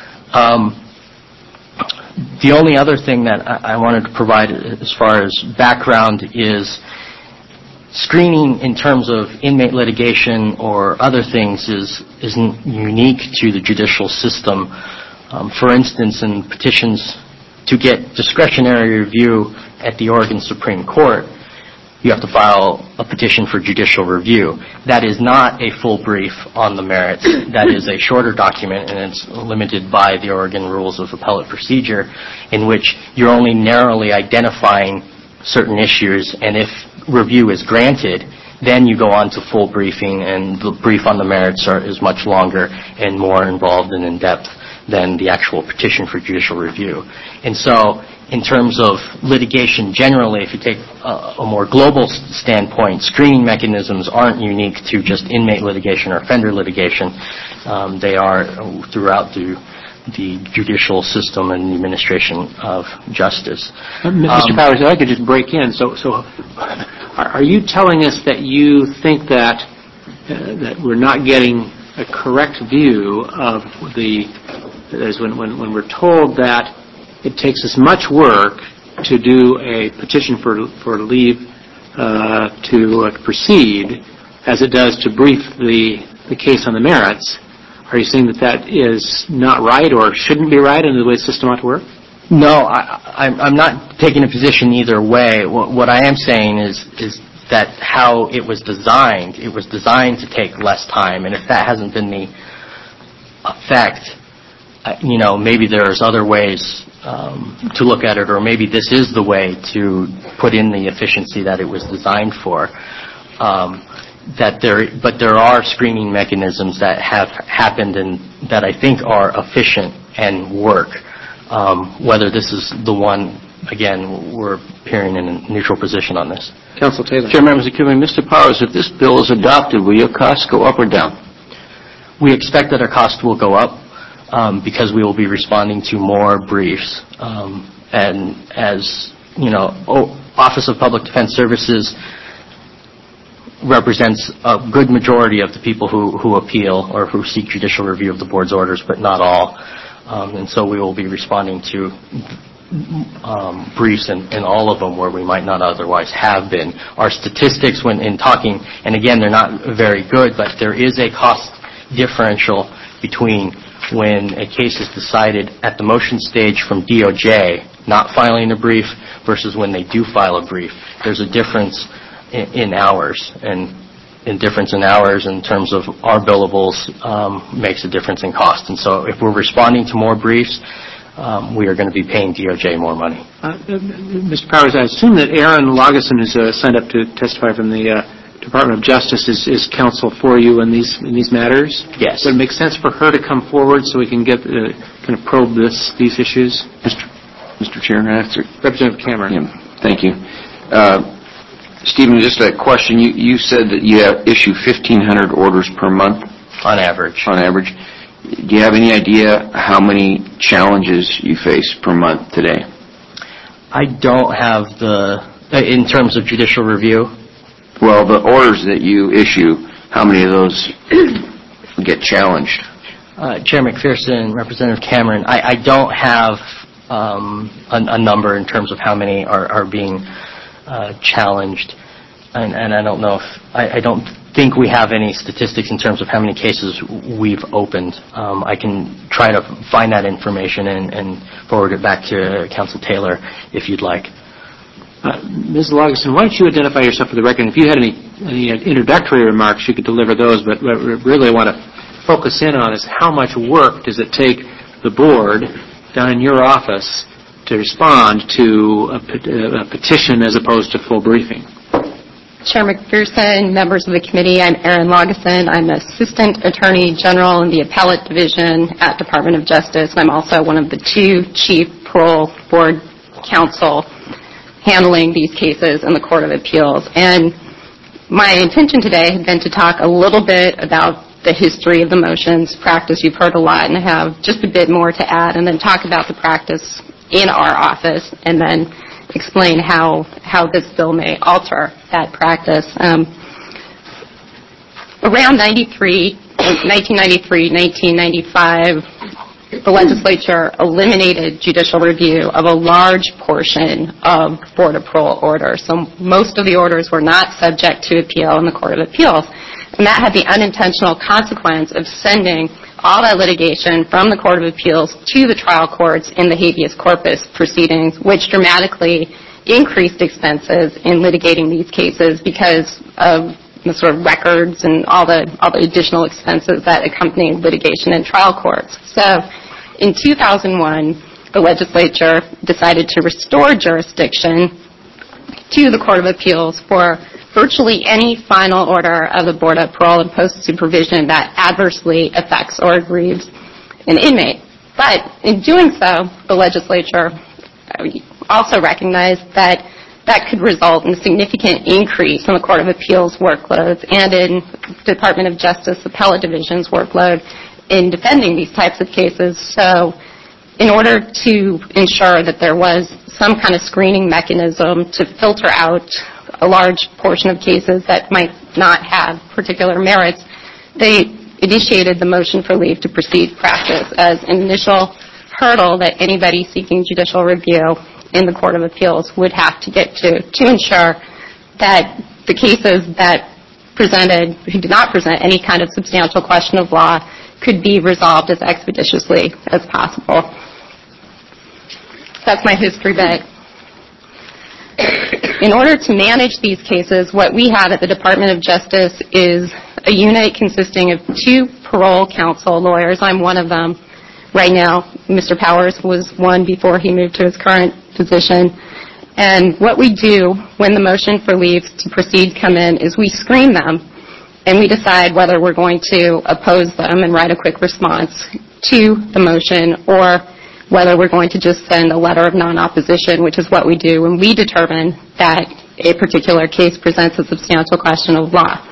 The only other thing that I wanted to provide as far as background is screening in terms of inmate litigation or other things isn't unique to the judicial system. For instance, in petitions to get discretionary review at the Oregon Supreme Court, you have to file a petition for judicial review. That is not a full brief on the merits. That is a shorter document, and it's limited by the Oregon Rules of Appellate Procedure, in which you're only narrowly identifying certain issues, and if review is granted, then you go on to full briefing, and the brief on the merits is much longer and more involved and in-depth than the actual petition for judicial review. And so, in terms of litigation generally, if you take a more global standpoint, screening mechanisms aren't unique to just inmate litigation or offender litigation. They are throughout the judicial system and the administration of justice. Mr. Powers, if I could just break in. So are you telling us that you think that we're not getting a correct view of when we're told that it takes as much work to do a petition for leave to proceed as it does to brief the case on the merits? Are you saying that is not right or shouldn't be right in the way the system ought to work? No, I'm not taking a position either way. What I am saying is that how it was designed to take less time, and if that hasn't been the effect, maybe there's other ways to look at it, or maybe this is the way to put in the efficiency that it was designed for. But there are screening mechanisms that have happened and that I think are efficient and work. Whether this is the one, again, we're appearing in a neutral position on this. Counsel Taylor. Chair, members of the committee, Mr. Powers, if this bill is adopted, will your costs go up or down? We expect that our cost will go up because we will be responding to more briefs. And as Office of Public Defense Services represents a good majority of the people who appeal or who seek judicial review of the board's orders, but not all. And so we will be responding to briefs in all of them where we might not otherwise have been. Our statistics when in talking, and again, they're not very good, but there is a cost differential between when a case is decided at the motion stage from DOJ, not filing a brief, versus when they do file a brief. There's a difference in hours, and difference in hours in terms of our billables makes a difference in cost. And so if we're responding to more briefs, we are going to be paying DOJ more money. Mr. Powers, I assume that Aaron Lageson has signed up to testify from the Department of Justice is counsel for you in these matters? Yes. Would it make sense for her to come forward so we can get kind of probe these issues? Mr. Chair, Representative Cameron. Yeah, thank you. Stephen, just a question. You said that you issue 1,500 orders per month? On average. On average. Do you have any idea how many challenges you face per month today? I don't have in terms of judicial review? Well, the orders that you issue, how many of those get challenged? Chair McPherson, Representative Cameron, I don't have a number in terms of how many are being challenged, and I don't know if I don't think we have any statistics in terms of how many cases we've opened. I can try to find that information and forward it back to Counsel Taylor if you'd like. Ms. Lageson, why don't you identify yourself for the record? If you had any introductory remarks, you could deliver those, but what we really want to focus in on is how much work does it take the board down in your office to respond to a petition as opposed to full briefing? Chair McPherson, members of the committee, I'm Erin Lageson. I'm Assistant Attorney General in the Appellate Division at Department of Justice. I'm also one of the two Chief Parole Board Counsel handling these cases in the Court of Appeals. And my intention today had been to talk a little bit about the history of the motions practice. You've heard a lot, and I have just a bit more to add, and then talk about the practice in our office, and then explain how this bill may alter that practice. Around 1993, 1995, the legislature eliminated judicial review of a large portion of Board of Parole orders. So most of the orders were not subject to appeal in the Court of Appeals. And that had the unintentional consequence of sending all that litigation from the Court of Appeals to the trial courts in the habeas corpus proceedings, which dramatically increased expenses in litigating these cases because of the sort of records and all the additional expenses that accompany litigation in trial courts. So in 2001, the legislature decided to restore jurisdiction to the Court of Appeals for virtually any final order of the Board of Parole and Post-Supervision that adversely affects or aggrieves an inmate. But in doing so, the legislature also recognized that that could result in a significant increase in the Court of Appeals workloads and in Department of Justice Appellate Division's workload in defending these types of cases. So in order to ensure that there was some kind of screening mechanism to filter out a large portion of cases that might not have particular merits, they initiated the motion for leave to proceed practice as an initial hurdle that anybody seeking judicial review in the Court of Appeals would have to get to ensure that the cases that who did not present any kind of substantial question of law could be resolved as expeditiously as possible. That's my history bit. In order to manage these cases, what we have at the Department of Justice is a unit consisting of two parole counsel lawyers. I'm one of them right now. Mr. Powers was one before he moved to his current position. And what we do when the motion for leave to proceed come in is we screen them and we decide whether we're going to oppose them and write a quick response to the motion or whether we're going to just send a letter of non-opposition, which is what we do when we determine that a particular case presents a substantial question of law.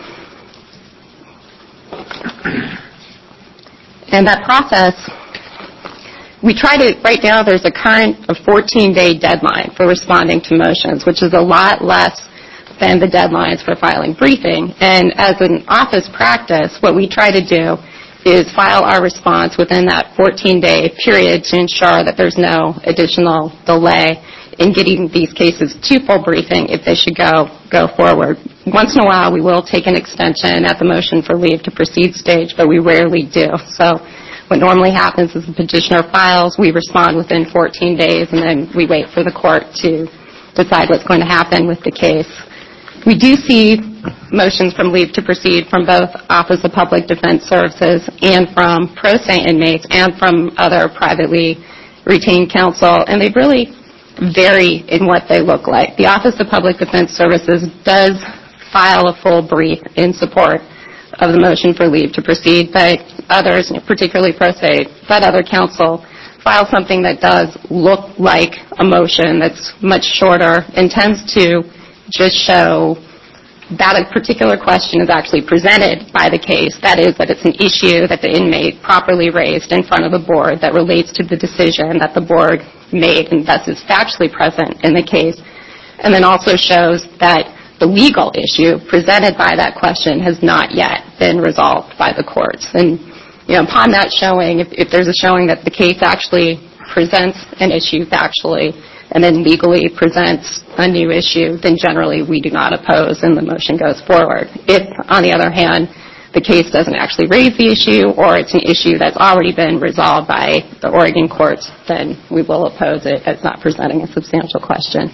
And that process, we try to, right now there's a 14-day deadline for responding to motions, which is a lot less than the deadlines for filing briefing. And as an office practice, what we try to do is file our response within that 14-day period to ensure that there's no additional delay in getting these cases to full briefing if they should go forward. Once in a while, we will take an extension at the motion for leave to proceed stage, but we rarely do. So What normally happens is the petitioner files, we respond within 14 days, and then we wait for the court to decide what's going to happen with the case. We do see motions from leave to proceed from both Office of Public Defense Services and from pro se inmates and from other privately retained counsel, and they really vary in what they look like. The Office of Public Defense Services does file a full brief in support of the motion for leave to proceed, but others, particularly pro se, but other counsel, file something that does look like a motion that's much shorter and tends to just show that a particular question is actually presented by the case. That is, that it's an issue that the inmate properly raised in front of the board that relates to the decision that the board made and thus is factually present in the case. And then also shows that the legal issue presented by that question has not yet been resolved by the courts. And upon that showing, if there's a showing that the case actually presents an issue factually and then legally presents a new issue, then generally we do not oppose and the motion goes forward. If, on the other hand, the case doesn't actually raise the issue or it's an issue that's already been resolved by the Oregon courts, then we will oppose it as not presenting a substantial question.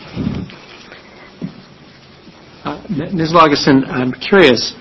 Ms. Lageson, I'm curious,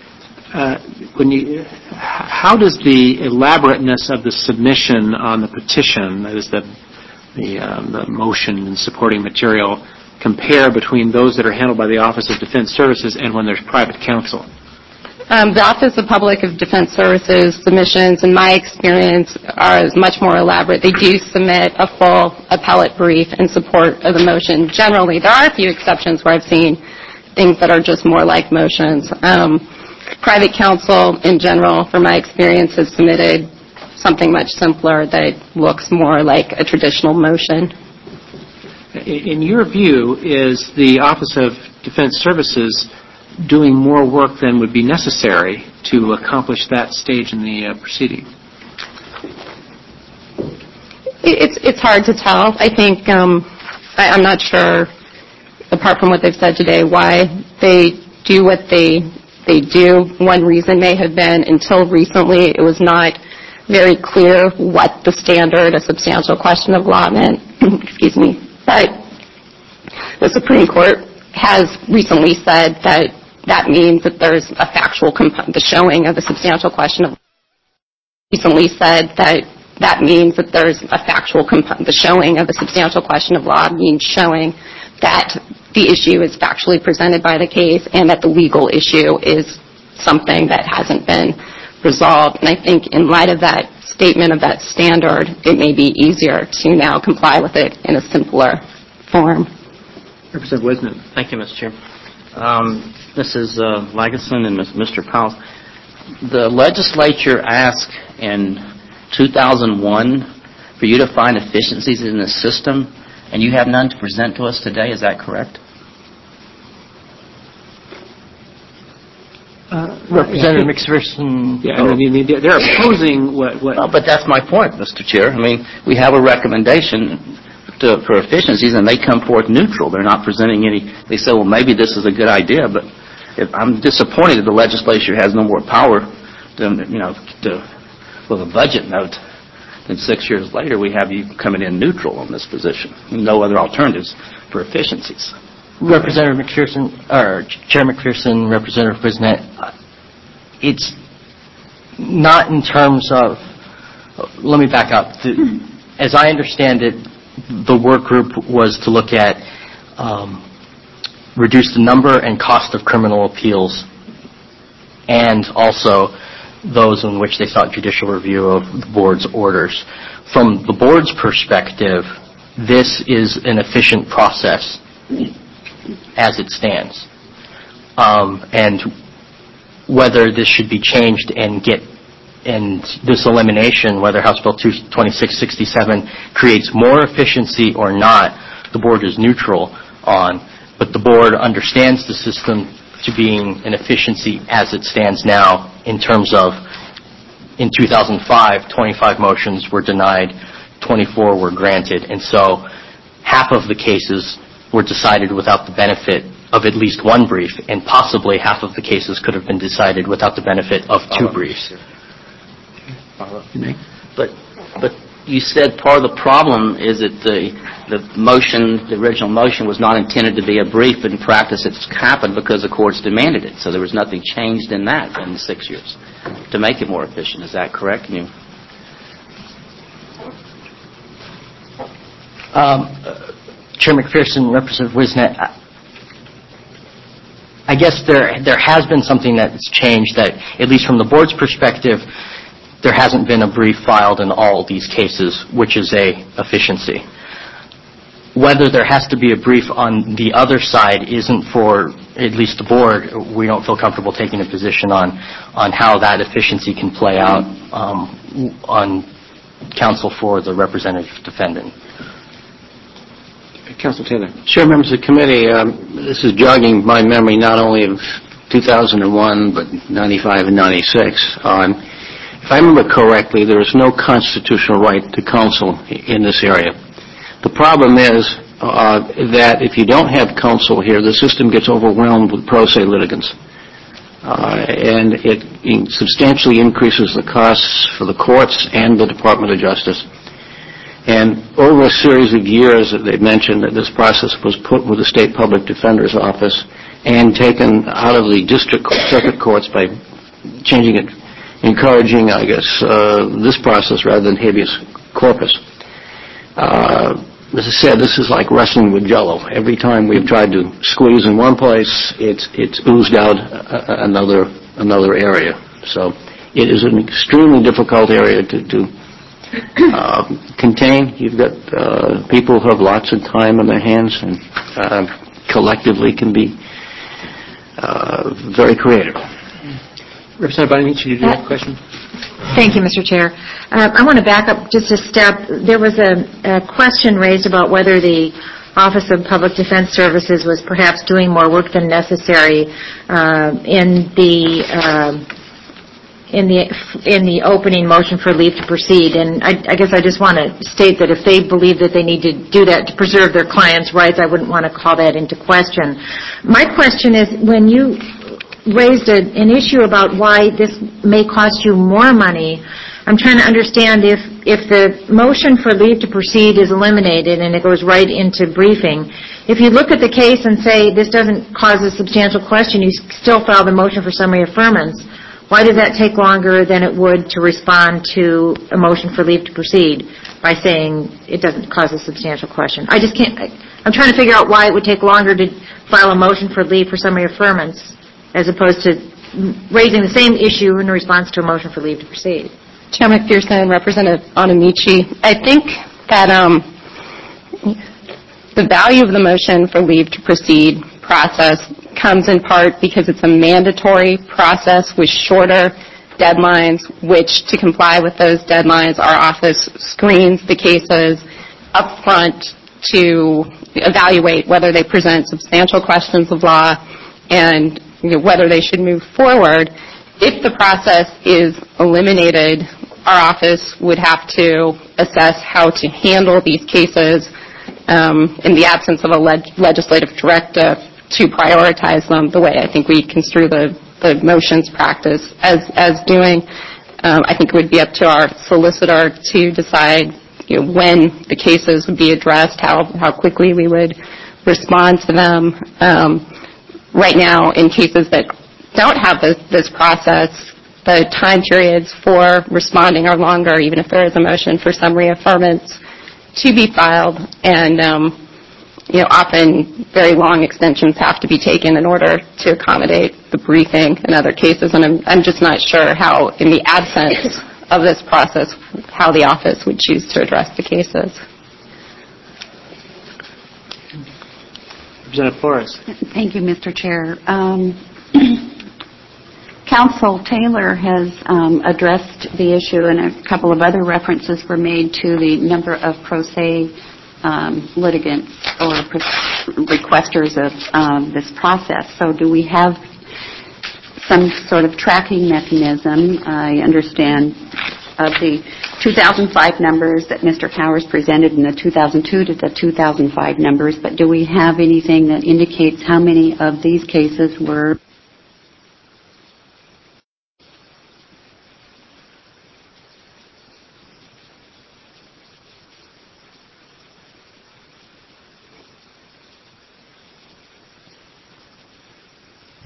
how does the elaborateness of the submission on the petition, that is the motion and supporting material, compare between those that are handled by the Office of Defense Services and when there's private counsel? The Office of Public Defense Services submissions, in my experience, are much more elaborate. They do submit a full appellate brief in support of the motion. Generally, there are a few exceptions where I've seen things that are just more like motions. Private counsel, in general, from my experience, has submitted something much simpler that looks more like a traditional motion. In your view, is the Office of Defense Services doing more work than would be necessary to accomplish that stage in the proceeding? It's hard to tell. I think I'm not sure, apart from what they've said today, why they do what they do. One reason may have been until recently it was not very clear what the standard, a substantial question of law meant. Excuse me. But the Supreme Court has recently said that means that there's a factual the showing of a substantial question of recently said that means that there's a factual the showing of a substantial question of law means showing that the issue is factually presented by the case and that the legal issue is something that hasn't been resolved. And I think in light of that statement of that standard, it may be easier to now comply with it in a simpler form. Representative Wisman. Thank you, Mr. Chair. Mrs. Lageson and Mr. Powell, the legislature asked in 2001 for you to find efficiencies in the system, and you have none to present to us today. Is that correct? Representative McPherson. Yeah, I mean, they're opposing what... Well, but that's my point, Mr. Chair. I mean, we have a recommendation for efficiencies, and they come forth neutral. They're not presenting any... They say, well, maybe this is a good idea, but I'm disappointed that the legislature has no more power with a budget note. Then 6 years later, we have you coming in neutral on this position. No other alternatives for efficiencies. Representative McPherson, or Chair McPherson, Representative Wisnet, it's not in terms of... Let me back up. As I understand it, the work group was to look at reduce the number and cost of criminal appeals and also those in which they sought judicial review of the board's orders. From the board's perspective, this is an efficient process as it stands. And whether this should be changed and this elimination, whether House Bill 2667 creates more efficiency or not, the board is neutral on. But the board understands the system to being an efficiency as it stands now in terms of, in 2005, 25 motions were denied, 24 were granted. And so half of the cases were decided without the benefit of at least one brief, and possibly half of the cases could have been decided without the benefit of two briefs. But But you said part of the problem is that the original motion was not intended to be a brief. In practice, it's happened because the courts demanded it. So there was nothing changed in that in the 6 years to make it more efficient. Is that correct? Chair McPherson, Representative Wisnet, I guess there has been something that's changed that, at least from the board's perspective, there hasn't been a brief filed in all these cases, which is a efficiency. Whether there has to be a brief on the other side isn't for, at least the board, we don't feel comfortable taking a position on how that efficiency can play out on counsel for the representative defendant. Counsel Taylor. Sure, members of the committee, this is jogging my memory not only of 2001, but 95 and 96. If I remember correctly, there is no constitutional right to counsel in this area. The problem is that if you don't have counsel here, the system gets overwhelmed with pro se litigants. And it substantially increases the costs for the courts and the Department of Justice. And over a series of years, they mentioned that this process was put with the State Public Defender's Office and taken out of the district circuit courts by changing it, encouraging, I guess, this process rather than habeas corpus. As I said, this is like wrestling with Jell-O. Every time we've tried to squeeze in one place, it's oozed out another area. So it is an extremely difficult area to contain. You've got people who have lots of time on their hands and collectively can be very creative. Representative Bonamici, did you have a question? Thank you, Mr. Chair. I want to back up just a step. There was a question raised about whether the Office of Public Defense Services was perhaps doing more work than necessary in the opening motion for leave to proceed. And I guess I just want to state that if they believe that they need to do that to preserve their clients' rights, I wouldn't want to call that into question. My question is, when you raised an issue about why this may cost you more money, I'm trying to understand if the motion for leave to proceed is eliminated and it goes right into briefing, if you look at the case and say this doesn't cause a substantial question, you still file the motion for summary affirmance, why does that take longer than it would to respond to a motion for leave to proceed by saying it doesn't cause a substantial question? I just can't. I'm trying to figure out why it would take longer to file a motion for leave for summary affirmance as opposed to raising the same issue in response to a motion for leave to proceed. Chair McPherson, Representative Bonamici, I think that the value of the motion for leave to proceed process comes in part because it's a mandatory process with shorter deadlines, which to comply with those deadlines, our office screens the cases up front to evaluate whether they present substantial questions of law and whether they should move forward. If the process is eliminated, our office would have to assess how to handle these cases in the absence of a legislative directive to prioritize them the way I think we construe the motions practice as doing. I think it would be up to our solicitor to decide when the cases would be addressed, how quickly we would respond to them. Right now, in cases that don't have this process, the time periods for responding are longer, even if there is a motion for summary affirmance to be filed, and often very long extensions have to be taken in order to accommodate the briefing in other cases, and I'm just not sure how, in the absence of this process, how the office would choose to address the cases. Representative Flores. Thank you, Mr. Chair. Counsel Taylor has addressed the issue, and a couple of other references were made to the number of pro se litigants or requesters of this process. So do we have some sort of tracking mechanism? I understand of the 2005 numbers that Mr. Powers presented in the 2002 to the 2005 numbers, but do we have anything that indicates how many of these cases were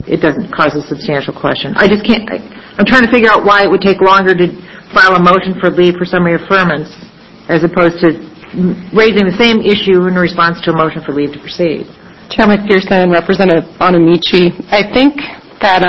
it doesn't cause a substantial question. I just can't, I'm trying to figure out why it would take longer to file a motion for leave for summary affirmance as opposed to raising the same issue in response to a motion for leave to proceed. Chair McPherson, Representative Bonamici, I think that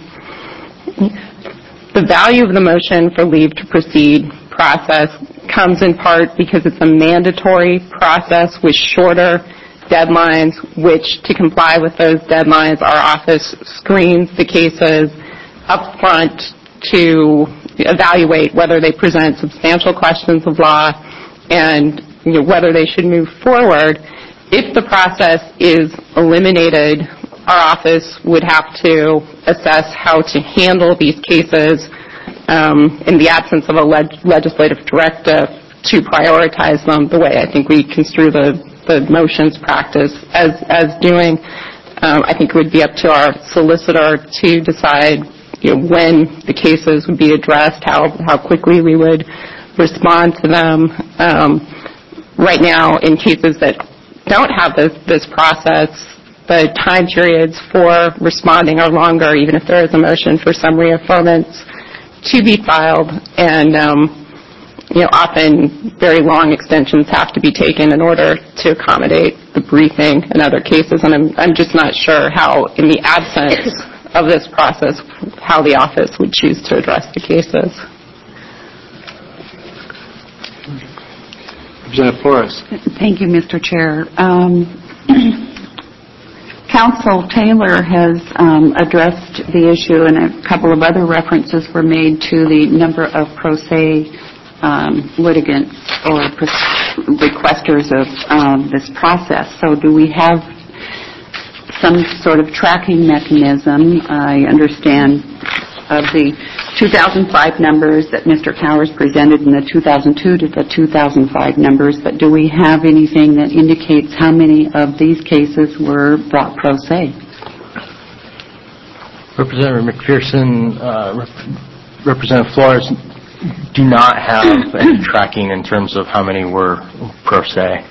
the value of the motion for leave to proceed process comes in part because it's a mandatory process with shorter deadlines, which to comply with those deadlines, our office screens the cases up front to evaluate whether they present substantial questions of law and whether they should move forward. If the process is eliminated, our office would have to assess how to handle these cases in the absence of a legislative directive to prioritize them the way I think we construe the motions practice as doing. I think it would be up to our solicitor to decide when the cases would be addressed, how quickly we would respond to them. Right now, in cases that don't have this process, the time periods for responding are longer, even if there is a motion for summary affirmance to be filed, and often very long extensions have to be taken in order to accommodate the briefing and other cases, and I'm just not sure how, in the absence of this process, how the office would choose to address the cases. Representative Flores. Thank you, Mr. Chair. Counsel Taylor has addressed the issue, and a couple of other references were made to the number of pro se litigants or requesters of this process. So do we have some sort of tracking mechanism? I understand of the 2005 numbers that Mr. Powers presented in the 2002 to the 2005 numbers, but do we have anything that indicates how many of these cases were brought pro se? Representative McPherson, Representative Flores, do not have any tracking in terms of how many were pro se.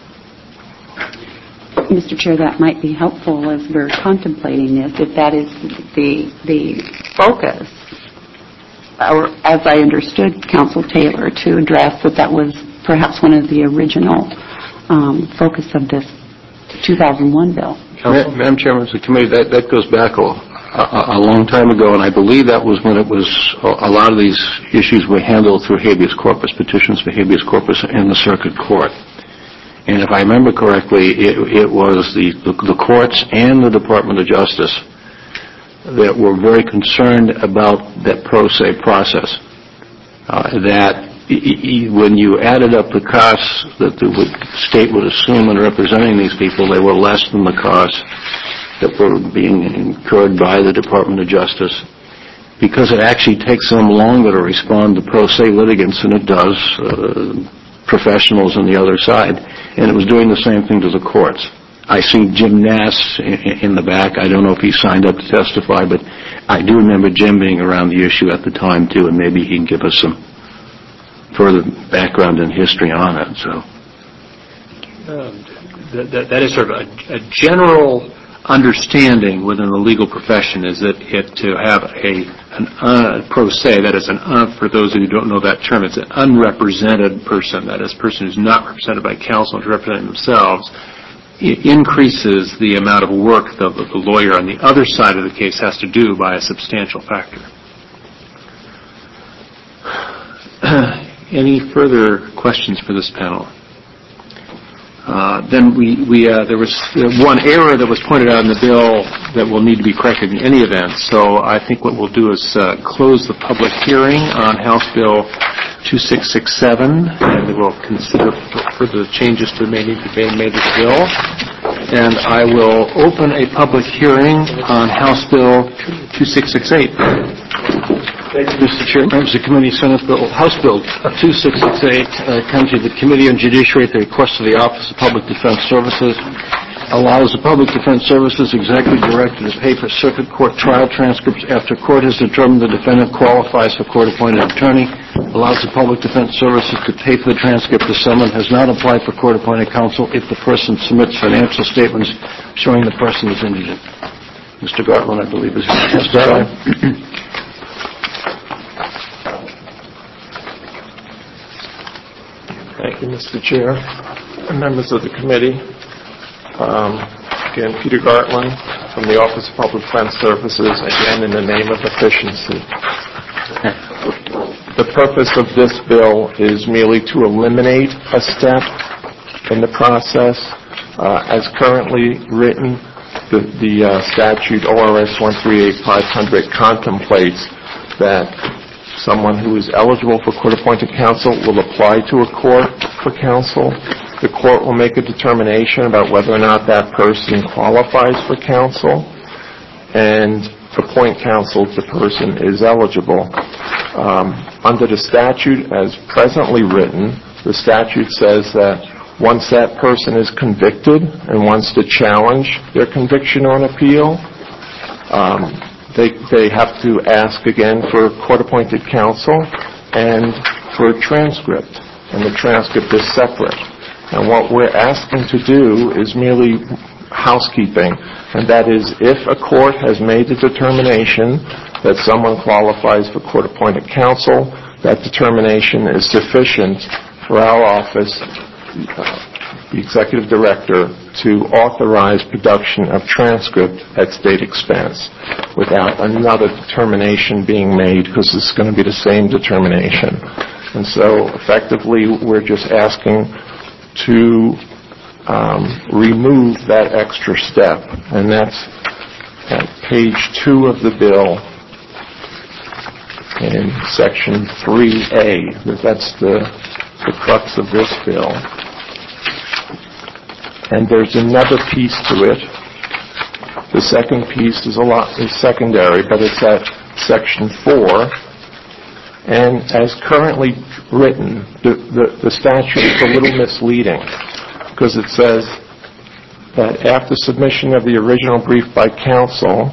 Mr. Chair, that might be helpful as we're contemplating this, if that is the focus, or as I understood Counsel Taylor to address that was perhaps one of the original focus of this 2001 bill. Madam Chairman of the committee, that goes back a long time ago, and I believe that was when it was a lot of these issues were handled through habeas corpus, petitions for habeas corpus in the circuit court. And if I remember correctly, it was the courts and the Department of Justice that were very concerned about that pro se process. That when you added up the costs that the state would assume in representing these people, they were less than the costs that were being incurred by the Department of Justice, because it actually takes them longer to respond to pro se litigants than it does professionals on the other side. And it was doing the same thing to the courts. I see Jim Nass in the back. I don't know if he signed up to testify, but I do remember Jim being around the issue at the time, too, and maybe he can give us some further background and history on it. So that is sort of a general understanding within the legal profession is that to have an pro se, that is for those of you who don't know that term, it's an unrepresented person, that is a person who's not represented by counsel and representing themselves, it increases the amount of work that the lawyer on the other side of the case has to do by a substantial factor. Any further questions for this panel? Then there was one error that was pointed out in the bill that will need to be corrected in any event. So I think what we'll do is close the public hearing on House Bill 2667, and we'll consider further changes to be made to the bill. And I will open a public hearing on House Bill 2668. Thank you, Mr. Chair. Members of the committee, House Bill 2668 comes to the Committee on Judiciary at the request of the Office of Public Defense Services, allows the Public Defense Services Executive Director to pay for circuit court trial transcripts after court has determined the defendant qualifies for court-appointed attorney, allows the Public Defense Services to pay for the transcript if someone has not applied for court-appointed counsel if the person submits financial statements showing the person is indigent. Mr. Gartland, I believe, is going to testify. Thank you, Mr. Chair and members of the committee. Again, Peter Gartland from the Office of Public Defense Services, again in the name of efficiency. The purpose of this bill is merely to eliminate a step in the process. As currently written, the statute ORS 138500 contemplates that someone who is eligible for court-appointed counsel will apply to a court for counsel. The court will make a determination about whether or not that person qualifies for counsel and appoint counsel if the person is eligible. Under the statute as presently written, the statute says that once that person is convicted and wants to challenge their conviction on appeal, they have to ask again for court-appointed counsel and for a transcript, and the transcript is separate. And what we're asking to do is merely housekeeping, and that is if a court has made the determination that someone qualifies for court-appointed counsel, that determination is sufficient for our office, the executive director, to authorize production of transcript at state expense without another determination being made, because it's going to be the same determination. And so effectively we're just asking to remove that extra step, and that's at page 2 of the bill in section 3A. That's the crux of this bill. And there's another piece to it. The second piece is secondary, but it's at section 4. And as currently written, the statute is a little misleading, because it says that after submission of the original brief by counsel,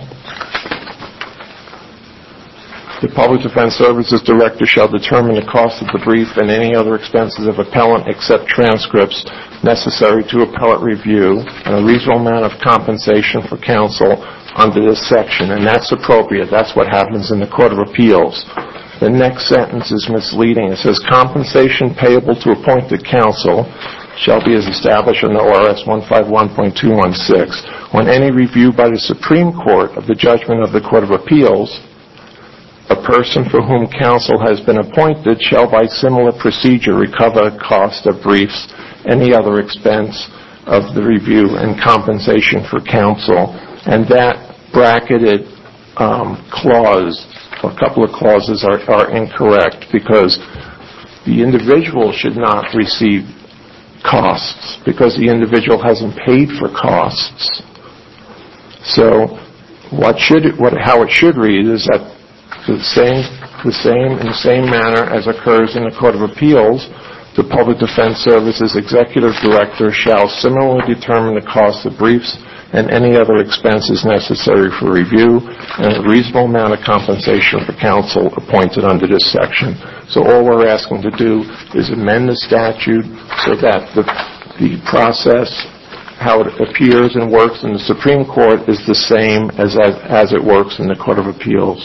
the Public Defense Services Director shall determine the cost of the brief and any other expenses of appellant except transcripts necessary to appellate review and a reasonable amount of compensation for counsel under this section. And that's appropriate. That's what happens in the Court of Appeals. The next sentence is misleading. It says compensation payable to appointed counsel shall be as established in the ORS 151.216. When any review by the Supreme Court of the judgment of the Court of Appeals, a person for whom counsel has been appointed shall by similar procedure recover cost of briefs, any other expense of the review, and compensation for counsel. And that bracketed clause, a couple of clauses are incorrect, because the individual should not receive costs because the individual hasn't paid for costs. So how it should read is that in the same manner as occurs in the Court of Appeals, the Public Defense Services Executive Director shall similarly determine the cost of briefs and any other expenses necessary for review and a reasonable amount of compensation for counsel appointed under this section. So all we're asking to do is amend the statute so that the process, how it appears and works in the Supreme Court, is the same as it works in the Court of Appeals.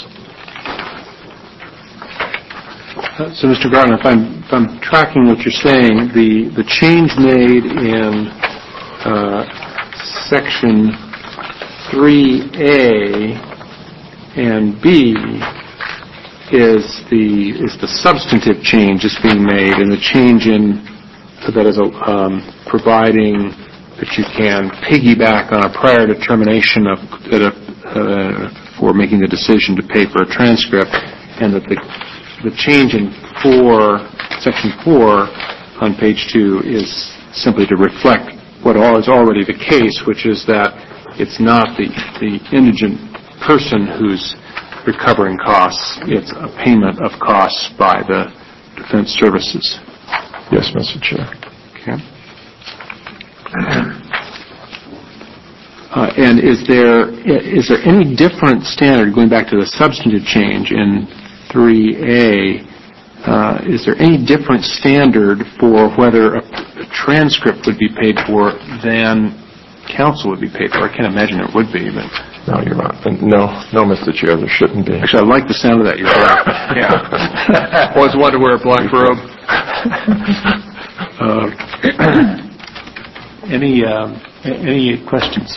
So, Mr. Gartland, if I'm tracking what you're saying, the change made in Section 3A and B is the substantive change that's being made, and the change in that is providing that you can piggyback on a prior determination for making the decision to pay for a transcript, and that the change in Section 4 on page 2 is simply to reflect what is already the case, which is that it's not the indigent person who's recovering costs. It's a payment of costs by the defense services. Yes, Mr. Chair. Okay. And is there any different standard, going back to the substantive change in 3A, is there any different standard for whether a transcript would be paid for than counsel would be paid for. I can't imagine it would be, but... No, you're right. No, Mr. Chair, there shouldn't be. Actually, I like the sound of that. You're right. Yeah. Always wanted to wear a black robe. Any questions?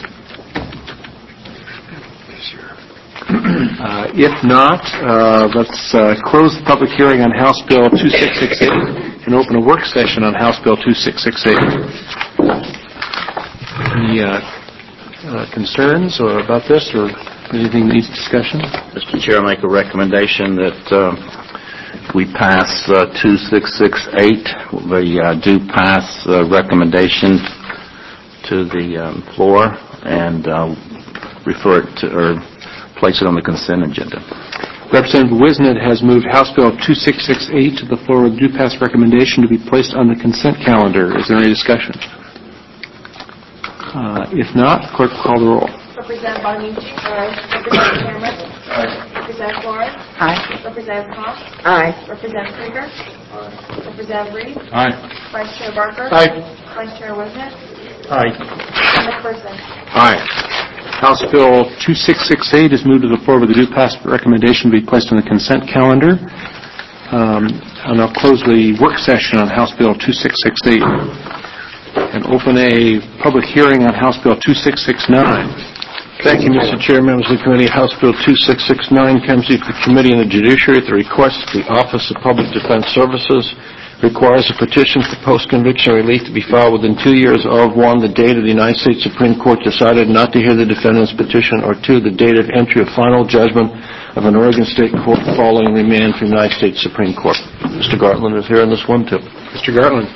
If not, let's close the public hearing on House Bill 2668 and open a work session on House Bill 2668. Any concerns about this or anything that needs discussion? Mr. Chair, I make a recommendation that we pass 2668. We do pass recommendation to the floor and refer it to, or place it on the consent agenda. Representative Wisnet has moved House Bill 2668 to the floor with due pass recommendation to be placed on the consent calendar. Is there any discussion? If not, clerk call the roll. Representative Bonamici? Aye. Representative Cameron? Aye. Representative Flores? Aye. Representative Cox? Aye. Representative Krieger? Aye. Representative Reed? Aye. Vice Chair Barker? Aye. Vice Chair Wisnet? Aye. McPherson? Aye. House Bill 2668 is moved to the floor with a due pass recommendation to be placed on the consent calendar. And I'll close the work session on House Bill 2668 and open a public hearing on House Bill 2669. Thank you, Mr. Chair, members of the committee. House Bill 2669 comes before the Committee on the Judiciary at the request of the Office of Public Defense Services. Requires a petition for post-conviction relief to be filed within 2 years of 1, the date of the United States Supreme Court decided not to hear the defendant's petition, or 2, the date of entry of final judgment of an Oregon State court following remand from the United States Supreme Court. Mr. Gartland is here on this one, too. Mr. Gartland.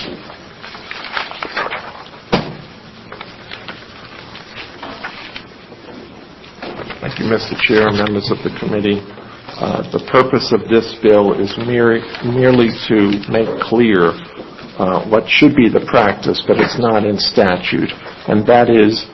Thank you, Mr. Chair, members of the committee. The purpose of this bill is merely to make clear what should be the practice, but it's not in statute, and that is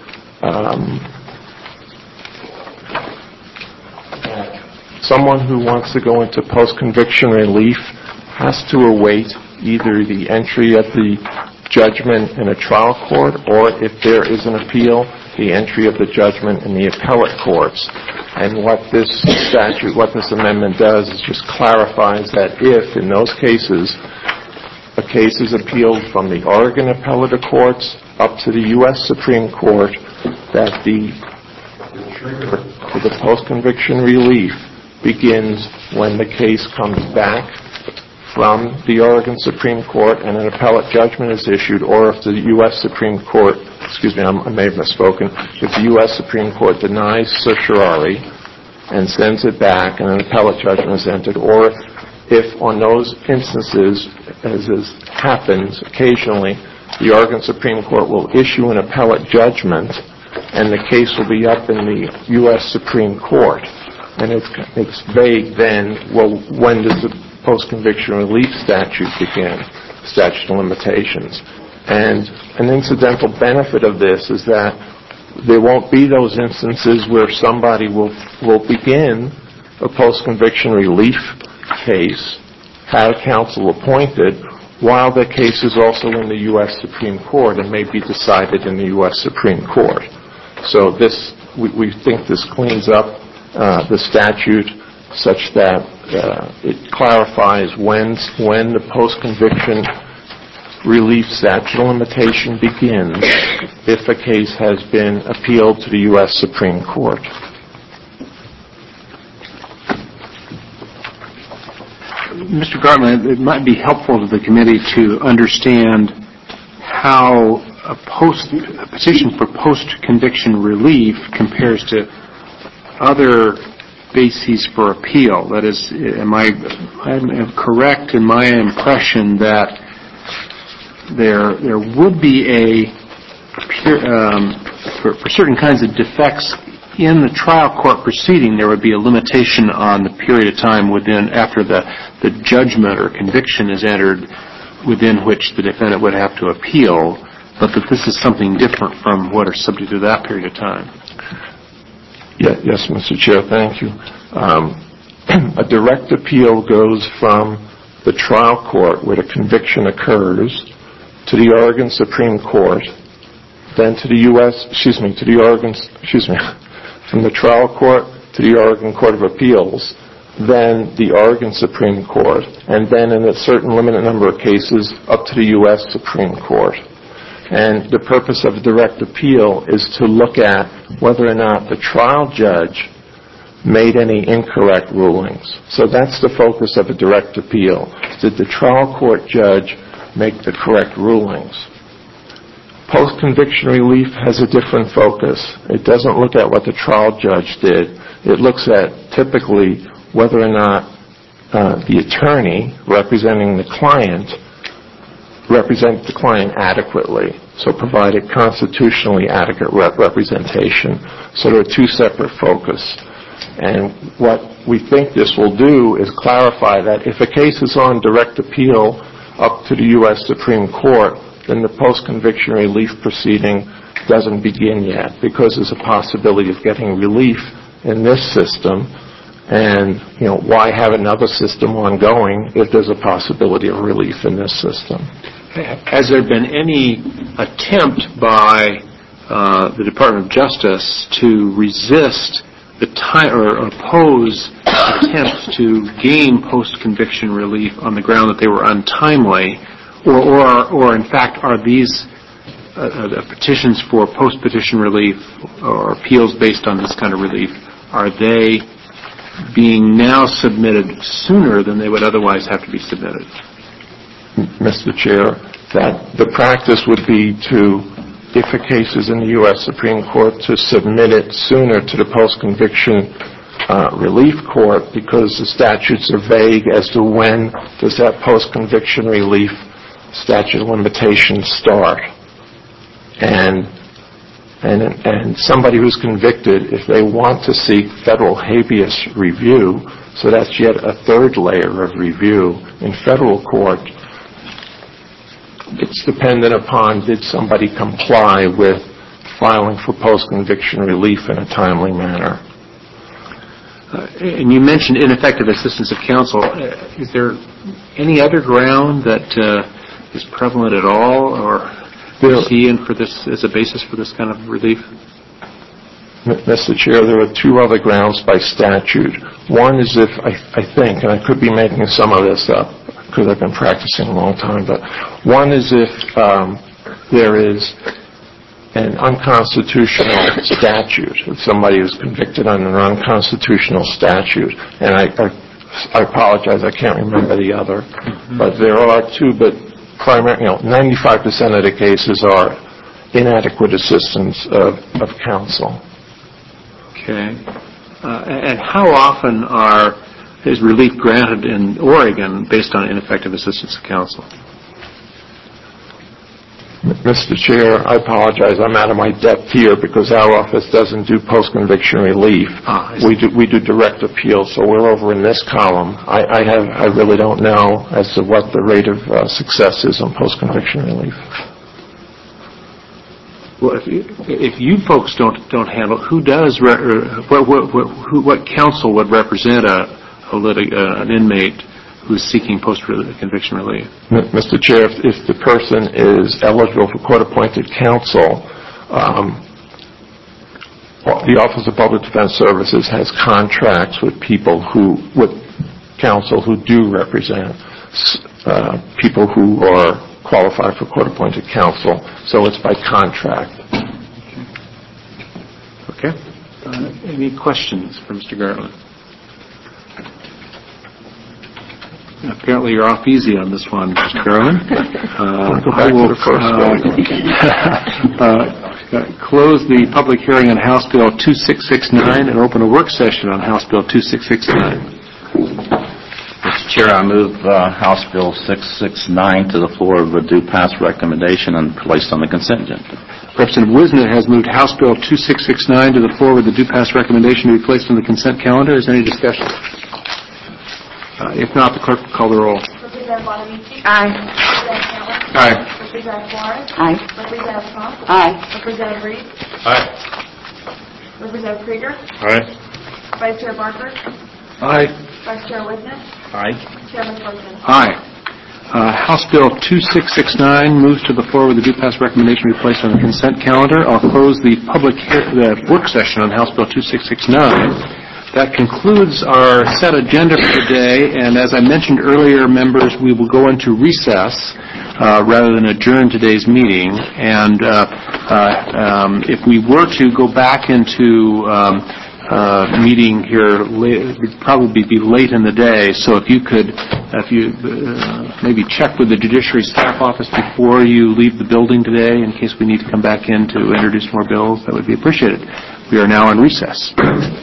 someone who wants to go into post-conviction relief has to await either the entry of the judgment in a trial court, or if there is an appeal, the entry of the judgment in the appellate courts. And what this statute, what this amendment does is just clarifies that if, in those cases, a case is appealed from the Oregon appellate courts up to the U.S. Supreme Court, that the trigger for the post-conviction relief begins when the case comes back from the Oregon Supreme Court and an appellate judgment is issued, or if the U.S. Supreme Court, I may have misspoken, if the U.S. Supreme Court denies certiorari and sends it back and an appellate judgment is entered, or if on those instances, as happens occasionally, the Oregon Supreme Court will issue an appellate judgment and the case will be up in the U.S. Supreme Court. And it's vague then, well, when does the post-conviction relief statute begin, statute of limitations. And an incidental benefit of this is that there won't be those instances where somebody will begin a post-conviction relief case, have counsel appointed, while the case is also in the U.S. Supreme Court and may be decided in the U.S. Supreme Court. So this, we think this cleans up the statute such that it clarifies when the post-conviction relief statute of limitation begins if a case has been appealed to the U.S. Supreme Court. Mr. Gartland, it might be helpful to the committee to understand how a petition for post-conviction relief compares to other bases for appeal. That is, am I correct in my impression that there would be for certain kinds of defects in the trial court proceeding, there would be a limitation on the period of time after the judgment or conviction is entered within which the defendant would have to appeal, but that this is something different from what are subject to that period of time. Yes, Mr. Chair, thank you. A direct appeal goes from the trial court where the conviction occurs to the Oregon Supreme Court. then to the from the trial court to the Oregon Court of Appeals, then the Oregon Supreme Court, and then in a certain limited number of cases up to the U.S. Supreme Court. And the purpose of a direct appeal is to look at whether or not the trial judge made any incorrect rulings. So that's the focus of a direct appeal. Did the trial court judge make the correct rulings? Post-conviction relief has a different focus. It doesn't look at what the trial judge did. It looks at typically whether or not the attorney representing the client represented the client adequately, so provided constitutionally adequate representation. So there are two separate focus. And what we think this will do is clarify that if a case is on direct appeal up to the U.S. Supreme Court, then the post-conviction relief proceeding doesn't begin yet, because there's a possibility of getting relief in this system. And, why have another system ongoing if there's a possibility of relief in this system? Has there been any attempt by the Department of Justice to resist or oppose attempts to gain post-conviction relief on the ground that they were untimely, or in fact are these petitions for post-petition relief or appeals based on this kind of relief, are they being now submitted sooner than they would otherwise have to be submitted? Mr. Chair, that the practice would be to, if a case is in the U.S. Supreme Court, to submit it sooner to the post-conviction relief court, because the statutes are vague as to when does that post-conviction relief statute of limitations start. And somebody who's convicted, if they want to seek federal habeas review, so that's yet a third layer of review in federal court, it's dependent upon did somebody comply with filing for post-conviction relief in a timely manner. And you mentioned ineffective assistance of counsel. Is there any other ground that is prevalent at all, or seen for this as a basis for this kind of relief? Mr. Chair, there are two other grounds by statute. One is if, I think, and I could be making some of this up because I've been practicing a long time, but one is if there is an unconstitutional statute, if somebody is convicted on an unconstitutional statute, and I apologize, I can't remember the other, but there are two, but primarily, 95% of the cases are inadequate assistance of counsel. Okay. And how often is relief granted in Oregon based on ineffective assistance of counsel? Mr. Chair, I apologize. I'm out of my depth here because our office doesn't do post-conviction relief. We do direct appeal, so we're over in this column. I really don't know as to what the rate of success is on post-conviction relief. Well, if you folks don't handle, who does? What counsel would represent an inmate who's seeking post-conviction relief? Mr. Chair, if the person is eligible for court-appointed counsel, the Office of Public Defense Services has contracts with counsel who do represent people who are qualified for court-appointed counsel, so it's by contract. Okay. Any questions for Mr. Gartland? Apparently you're off easy on this one, Mr. Garland. I will close the public hearing on House Bill 2669 and open a work session on House Bill 2669. Mr. Chair, I move House Bill 669 to the floor of a due pass recommendation and placed on the consent agenda. Representative Wisner has moved House Bill 2669 to the floor with a due pass recommendation to be placed on the consent calendar. Is there any discussion? If not, the clerk will call the roll. Representative Bonamici? Aye. Representative Cameron? Aye. Representative Flores? Aye. Representative Trump? Aye. Representative Reed? Aye. Representative Krieger? Aye. Vice Chair Barker? Aye. Vice Chair Wisner? Aye. Chairman Corson? Aye. House Bill 2669 moves to the floor with a due pass recommendation to be placed on the consent calendar. I'll close the work session on House Bill 2669. That concludes our set agenda for today, and as I mentioned earlier, members, we will go into recess rather than adjourn today's meeting. And if we were to go back into meeting here, it would probably be late in the day. So if you maybe check with the Judiciary Staff Office before you leave the building today, in case we need to come back in to introduce more bills, that would be appreciated. We are now in recess.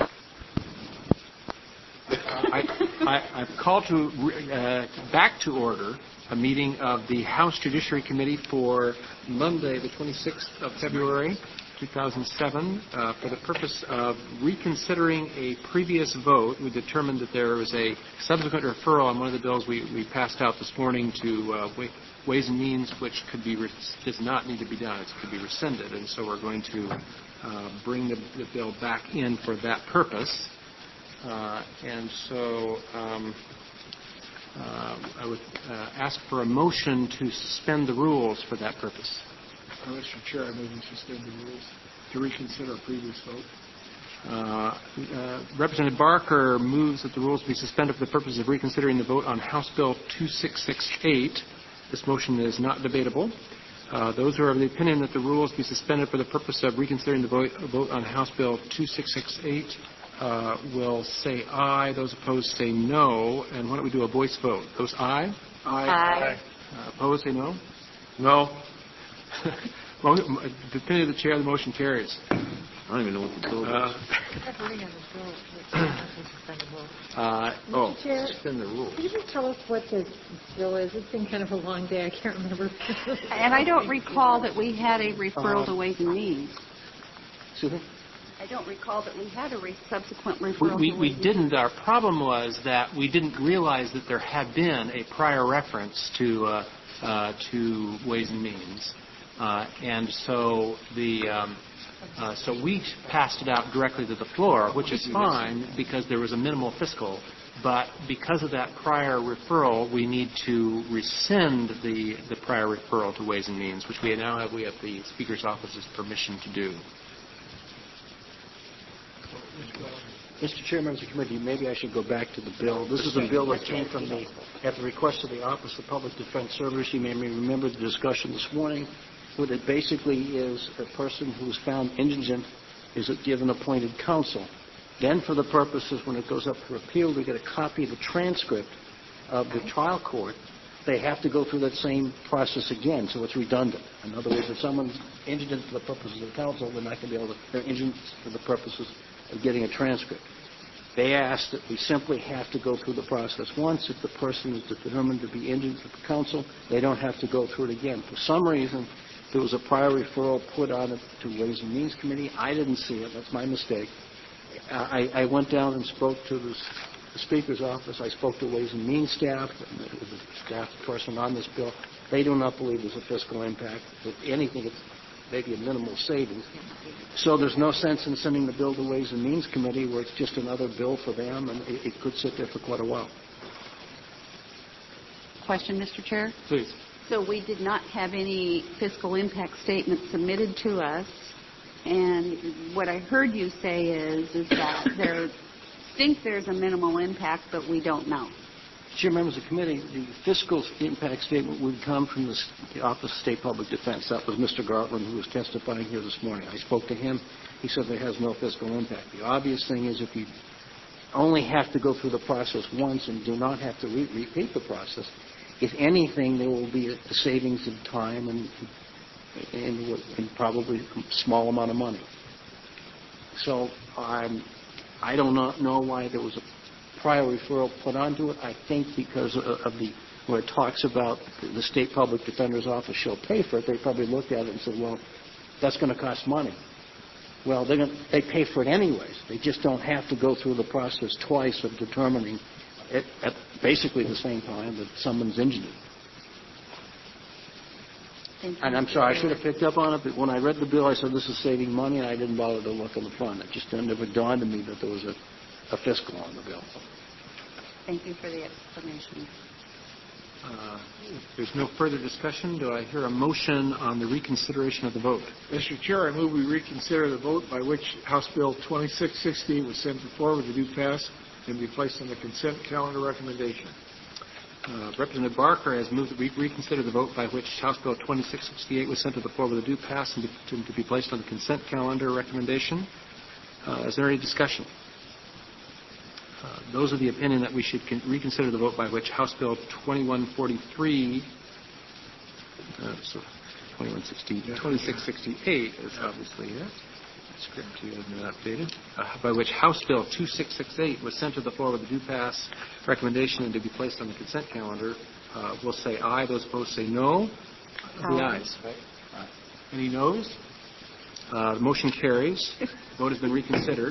I've called back to order a meeting of the House Judiciary Committee for Monday, the 26th of February, 2007, for the purpose of reconsidering a previous vote. We determined that there was a subsequent referral on one of the bills we passed out this morning to Ways and Means, which does not need to be done. It could be rescinded, and so we're going to bring the bill back in for that purpose. And so I would ask for a motion to suspend the rules for that purpose. Mr. Chair, I move we suspend the rules to reconsider a previous vote. Representative Barker moves that the rules be suspended for the purpose of reconsidering the vote on House Bill 2668. This motion is not debatable. Those who are of the opinion that the rules be suspended for the purpose of reconsidering the vote on House Bill 2668 will say aye. Those opposed say no. And why don't we do a voice vote? Those aye? Aye. Opposed say no? No. The opinion of the chair, the motion carries. I don't even know what the bill is. Suspend the rules. Can you just tell us what the bill is? It's been kind of a long day. I can't remember. And I don't recall that we had a referral to Ways and Means. Excuse me? I don't recall that we had a subsequent referral. We didn't. Our problem was that we didn't realize that there had been a prior reference to Ways and Means, and so so we passed it out directly to the floor, which is fine because there was a minimal fiscal. But because of that prior referral, we need to rescind the prior referral to Ways and Means, which we have the Speaker's Office's permission to do. Mr. Chairman of the committee, maybe I should go back to the bill. This is a bill that came from at the request of the Office of Public Defense Service. You may remember the discussion this morning. What it basically is, a person who is found indigent is given appointed counsel. Then for the purposes, when it goes up for appeal, they get a copy of the transcript of the trial court. They have to go through that same process again, so it's redundant. In other words, if someone's indigent for the purposes of counsel, they're not going to be able to, they're indigent for the purposes of getting a transcript. They ask that we simply have to go through the process once. If the person is determined to be indigent for counsel, they don't have to go through it again. For some reason, there was a prior referral put on it to Ways and Means Committee. I didn't see it. That's my mistake. I went down and spoke to the Speaker's office. I spoke to Ways and Means staff, and the staff person on this bill. They do not believe there's a fiscal impact. If anything, it's maybe a minimal savings. So there's no sense in sending the bill to Ways and Means Committee where it's just another bill for them, and it could sit there for quite a while. Question, Mr. Chair? Please. So we did not have any fiscal impact statement submitted to us, and what I heard you say is that they think there's a minimal impact, but we don't know. Chair, members of the committee, the fiscal impact statement would come from the Office of State Public Defense. That was Mr. Gartland, who was testifying here this morning. I spoke to him. He said there has no fiscal impact. The obvious thing is if you only have to go through the process once and do not have to repeat the process, if anything, there will be a savings in time and probably a small amount of money. So I do not know why there was a prior referral put onto it. I think because of where it talks about the State Public Defender's Office shall pay for it, they probably looked at it and said, well, that's going to cost money. Well, they pay for it anyways. They just don't have to go through the process twice of determining it at basically the same time that someone's indigent. And I'm sorry, I should have picked up on it, but when I read the bill, I said this is saving money, and I didn't bother to look in the front. It just never dawned on me that there was a fiscal on the bill. Thank you for the explanation. If there's no further discussion, do I hear a motion on the reconsideration of the vote? Mr. Chair, I move we reconsider the vote by which House Bill 2660 was sent to the floor with a due pass and be placed on the consent calendar recommendation. Representative Barker has moved that we reconsider the vote by which House Bill 2668 was sent to the floor with a due pass and to be placed on the consent calendar recommendation. Is there any discussion? Those are the opinion that we should reconsider the vote by which House Bill 2143, 2668 is obviously here. Script here has been updated. By which House Bill 2668 was sent to the floor with a due pass recommendation and to be placed on the consent calendar. We'll say aye. Those opposed say no. The ayes. Aye. Any noes? The motion carries. The vote has been reconsidered.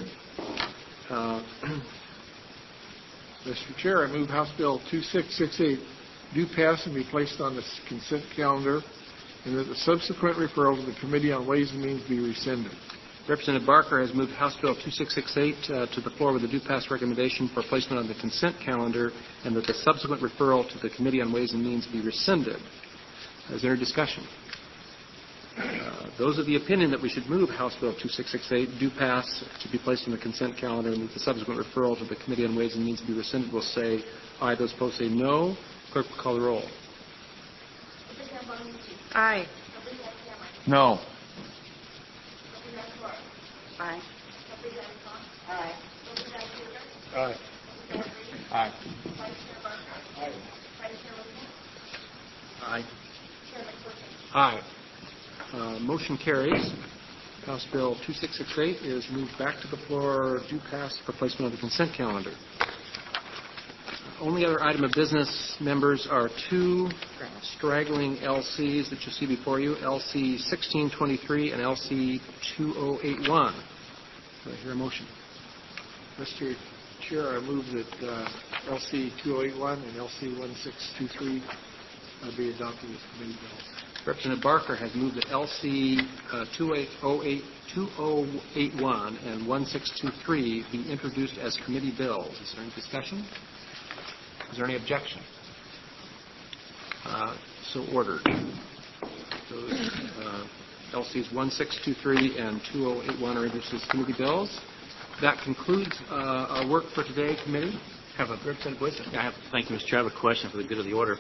Mr. Chair, I move House Bill 2668 do pass and be placed on the consent calendar, and that the subsequent referral to the Committee on Ways and Means be rescinded. Representative Barker has moved House Bill 2668 to the floor with a due pass recommendation for placement on the consent calendar, and that the subsequent referral to the Committee on Ways and Means be rescinded. Is there a discussion? Those are the opinion that we should move House Bill 2668 do pass to be placed on the consent calendar, and that the subsequent referral to the Committee on Ways and Means be rescinded will say aye. Those opposed say no. Clerk will call the roll. Aye. No. Aye. Aye. Aye. Aye. Aye. Motion carries. House Bill 2668 is moved back to the floor, due pass for placement on the consent calendar. Only other item of business, members, are two straggling LCs that you see before you, LC 1623 and LC 2081. Do I hear a motion? Mr. Chair, I move that LC 2081 and LC 1623 be adopted as committee bills. Representative Barker has moved that LC 2081 and 1623 be introduced as committee bills. Is there any discussion? Is there any objection? So ordered. Those LCs 1623 and 2081 are introduced as committee bills. That concludes our work for today, committee. Have a Representative Boyce. Thank you, Mr. Chair. I have a question for the good of the order.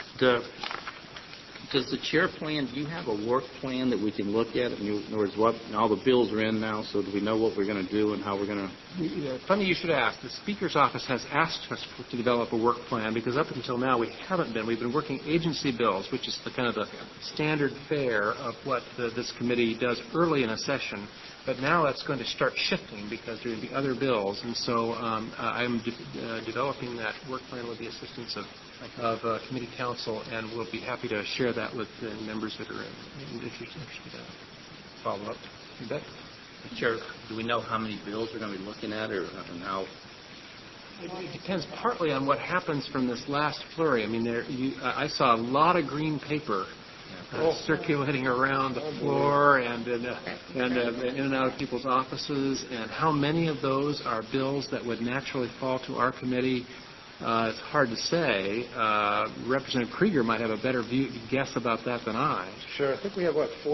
Does the chair plan, do you have a work plan that we can look at? In other words, all the bills are in now, so do we know what we're going to do and how we're going to... Funny you should ask. The Speaker's office has asked us to develop a work plan because up until now we haven't been. We've been working agency bills, which is the kind of the standard fare of what this committee does early in a session. But now that's going to start shifting because there will be other bills. And so I'm developing that work plan with the assistance of committee counsel, and we'll be happy to share that with the members that are interested in follow up. You bet. Chair, do we know how many bills we're going to be looking at, or and how? It depends partly on what happens from this last flurry. I mean, I saw a lot of green paper circulating around the floor and in and out of people's offices, and how many of those are bills that would naturally fall to our committee. It's hard to say. Representative Krieger might have a better guess about that than I. Sure. I think we have,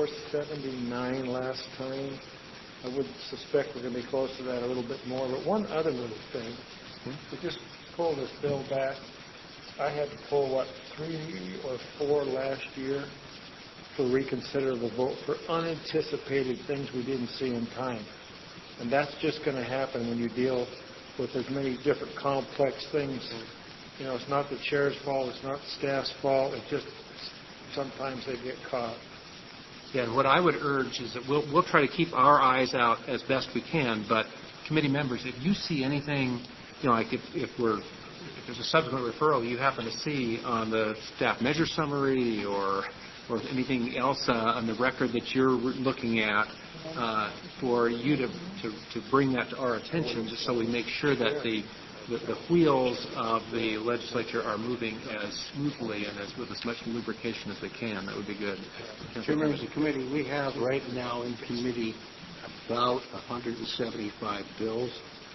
479 last time. I would suspect we're going to be close to that, a little bit more. But one other little thing, to just pull this bill back, I had to pull, 3 or 4 last year to reconsider the vote for unanticipated things we didn't see in time. And that's just going to happen when you deal with as many different complex things. It's not the chair's fault, it's not the staff's fault, it's just sometimes they get caught. Yeah, and what I would urge is that we'll try to keep our eyes out as best we can, but committee members, if you see anything, like if there's a subsequent referral you happen to see on the staff measure summary or anything else on the record that you're looking at, for you to bring that to our attention, just so we make sure that the wheels of the legislature are moving as smoothly and with as much lubrication as they can. That would be good. Chair, members of the committee, we have right now in committee about 175 bills.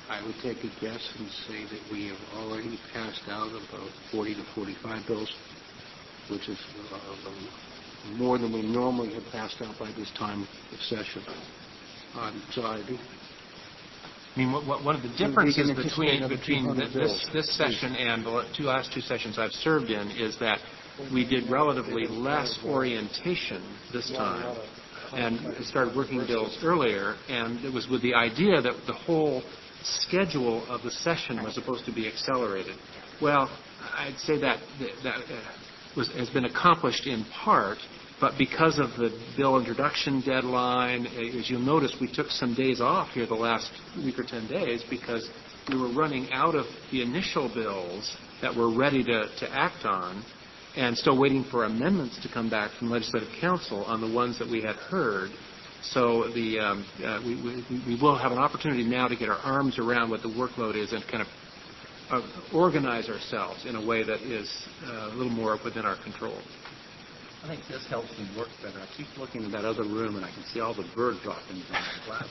I would take a guess and say that we have already passed out about 40 to 45 bills, which is more than we normally have passed out by this time of session. So I do. I mean, one of the differences between this session and the last two sessions I've served in is that we did relatively less orientation this time and started working bills earlier, and it was with the idea that the whole schedule of the session was supposed to be accelerated. Well, I'd say that has been accomplished in part, but because of the bill introduction deadline, as you'll notice, we took some days off here the last week or 10 days because we were running out of the initial bills that we're ready to act on and still waiting for amendments to come back from Legislative Council on the ones that we had heard. So we will have an opportunity now to get our arms around what the workload is and kind of organize ourselves in a way that is a little more within our control. I think this helps me work better. I keep looking in that other room and I can see all the bird droppings on the glass.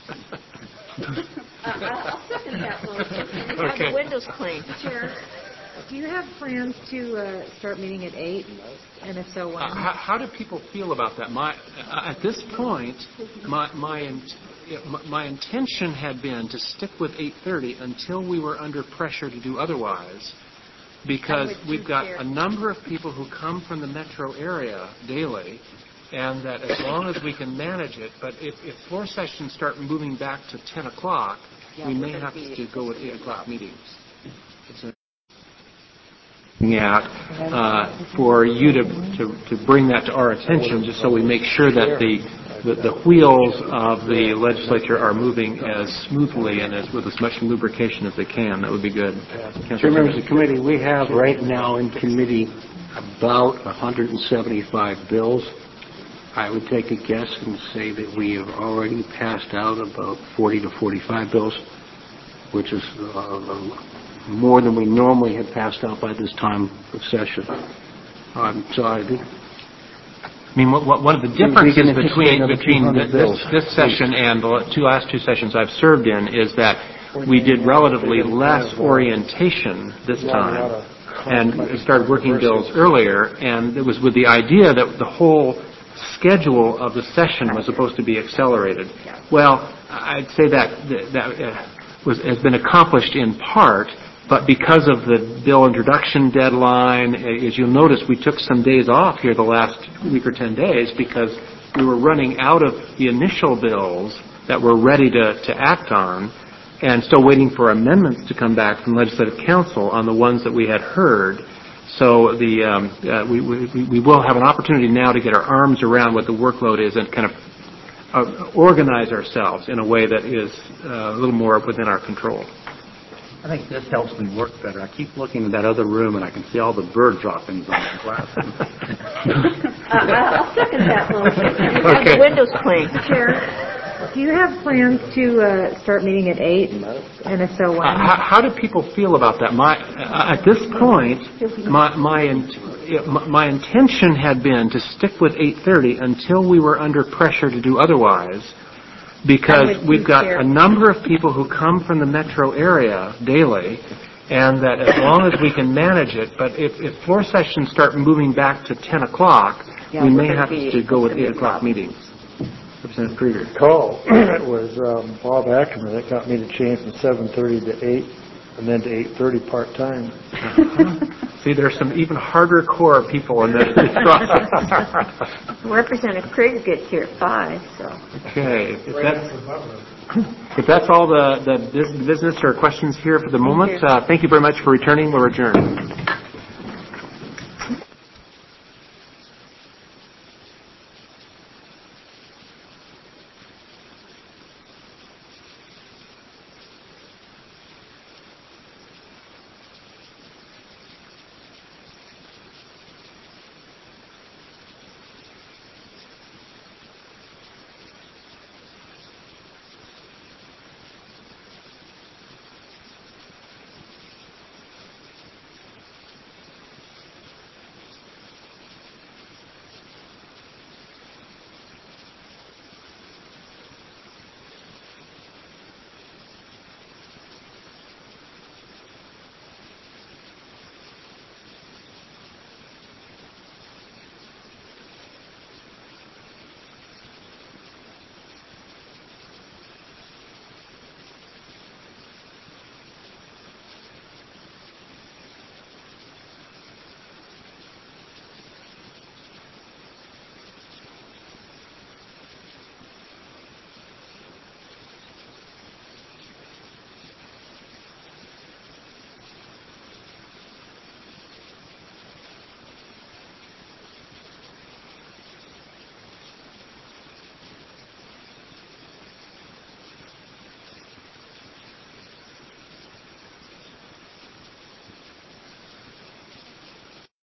I'll second that motion. Okay. Have the windows cleaned. Chair, do you have plans to start meeting at 8? And if so, when? How do people feel about that? At this point, my intention had been to stick with 8:30 until we were under pressure to do otherwise, because we've got a number of people who come from the metro area daily, and that as long as we can manage it, but if floor sessions start moving back to 10 o'clock, we may have to go with 8 o'clock meetings. For you to bring that to our attention, just so we make sure that the wheels of the legislature are moving as smoothly and with as much lubrication as they can. That would be good. Members of the committee, we have right now in committee about 175 bills. I would take a guess and say that we have already passed out about 40 to 45 bills, which is more than we normally have passed out by this time of session. So I do. I mean, one of the differences between this session and the last two sessions I've served in is that we did relatively less orientation this time and started working bills earlier, and it was with the idea that the whole schedule of the session was supposed to be accelerated. Well, I'd say that has been accomplished in part, but because of the bill introduction deadline, as you'll notice, we took some days off here the last week or 10 days because we were running out of the initial bills that we're ready to act on and still waiting for amendments to come back from Legislative Council on the ones that we had heard. So we will have an opportunity now to get our arms around what the workload is and kind of organize ourselves in a way that is a little more within our control. I think this helps me work better. I keep looking in that other room and I can see all the bird droppings on the glass. I'll second that motion. Have the windows cleaned. Chair, do you have plans to start meeting at 8? And if so, when? How do people feel about that? At this point, my intention had been to stick with 8:30 until we were under pressure to do otherwise, because we've got a number of people who come from the metro area daily, and that as long as we can manage it, but if floor sessions start moving back to 10 o'clock, we may have to go with 8 o'clock meetings. Representative Krieger. It was Bob Ackerman that got me to change from 7:30 to 8 and then to 8:30 part-time. See, there's some even harder core people in this process. Representative Krieger gets here at 5, so. Okay. If that's all the business or questions here for the moment, thank you very much for returning. We're adjourned.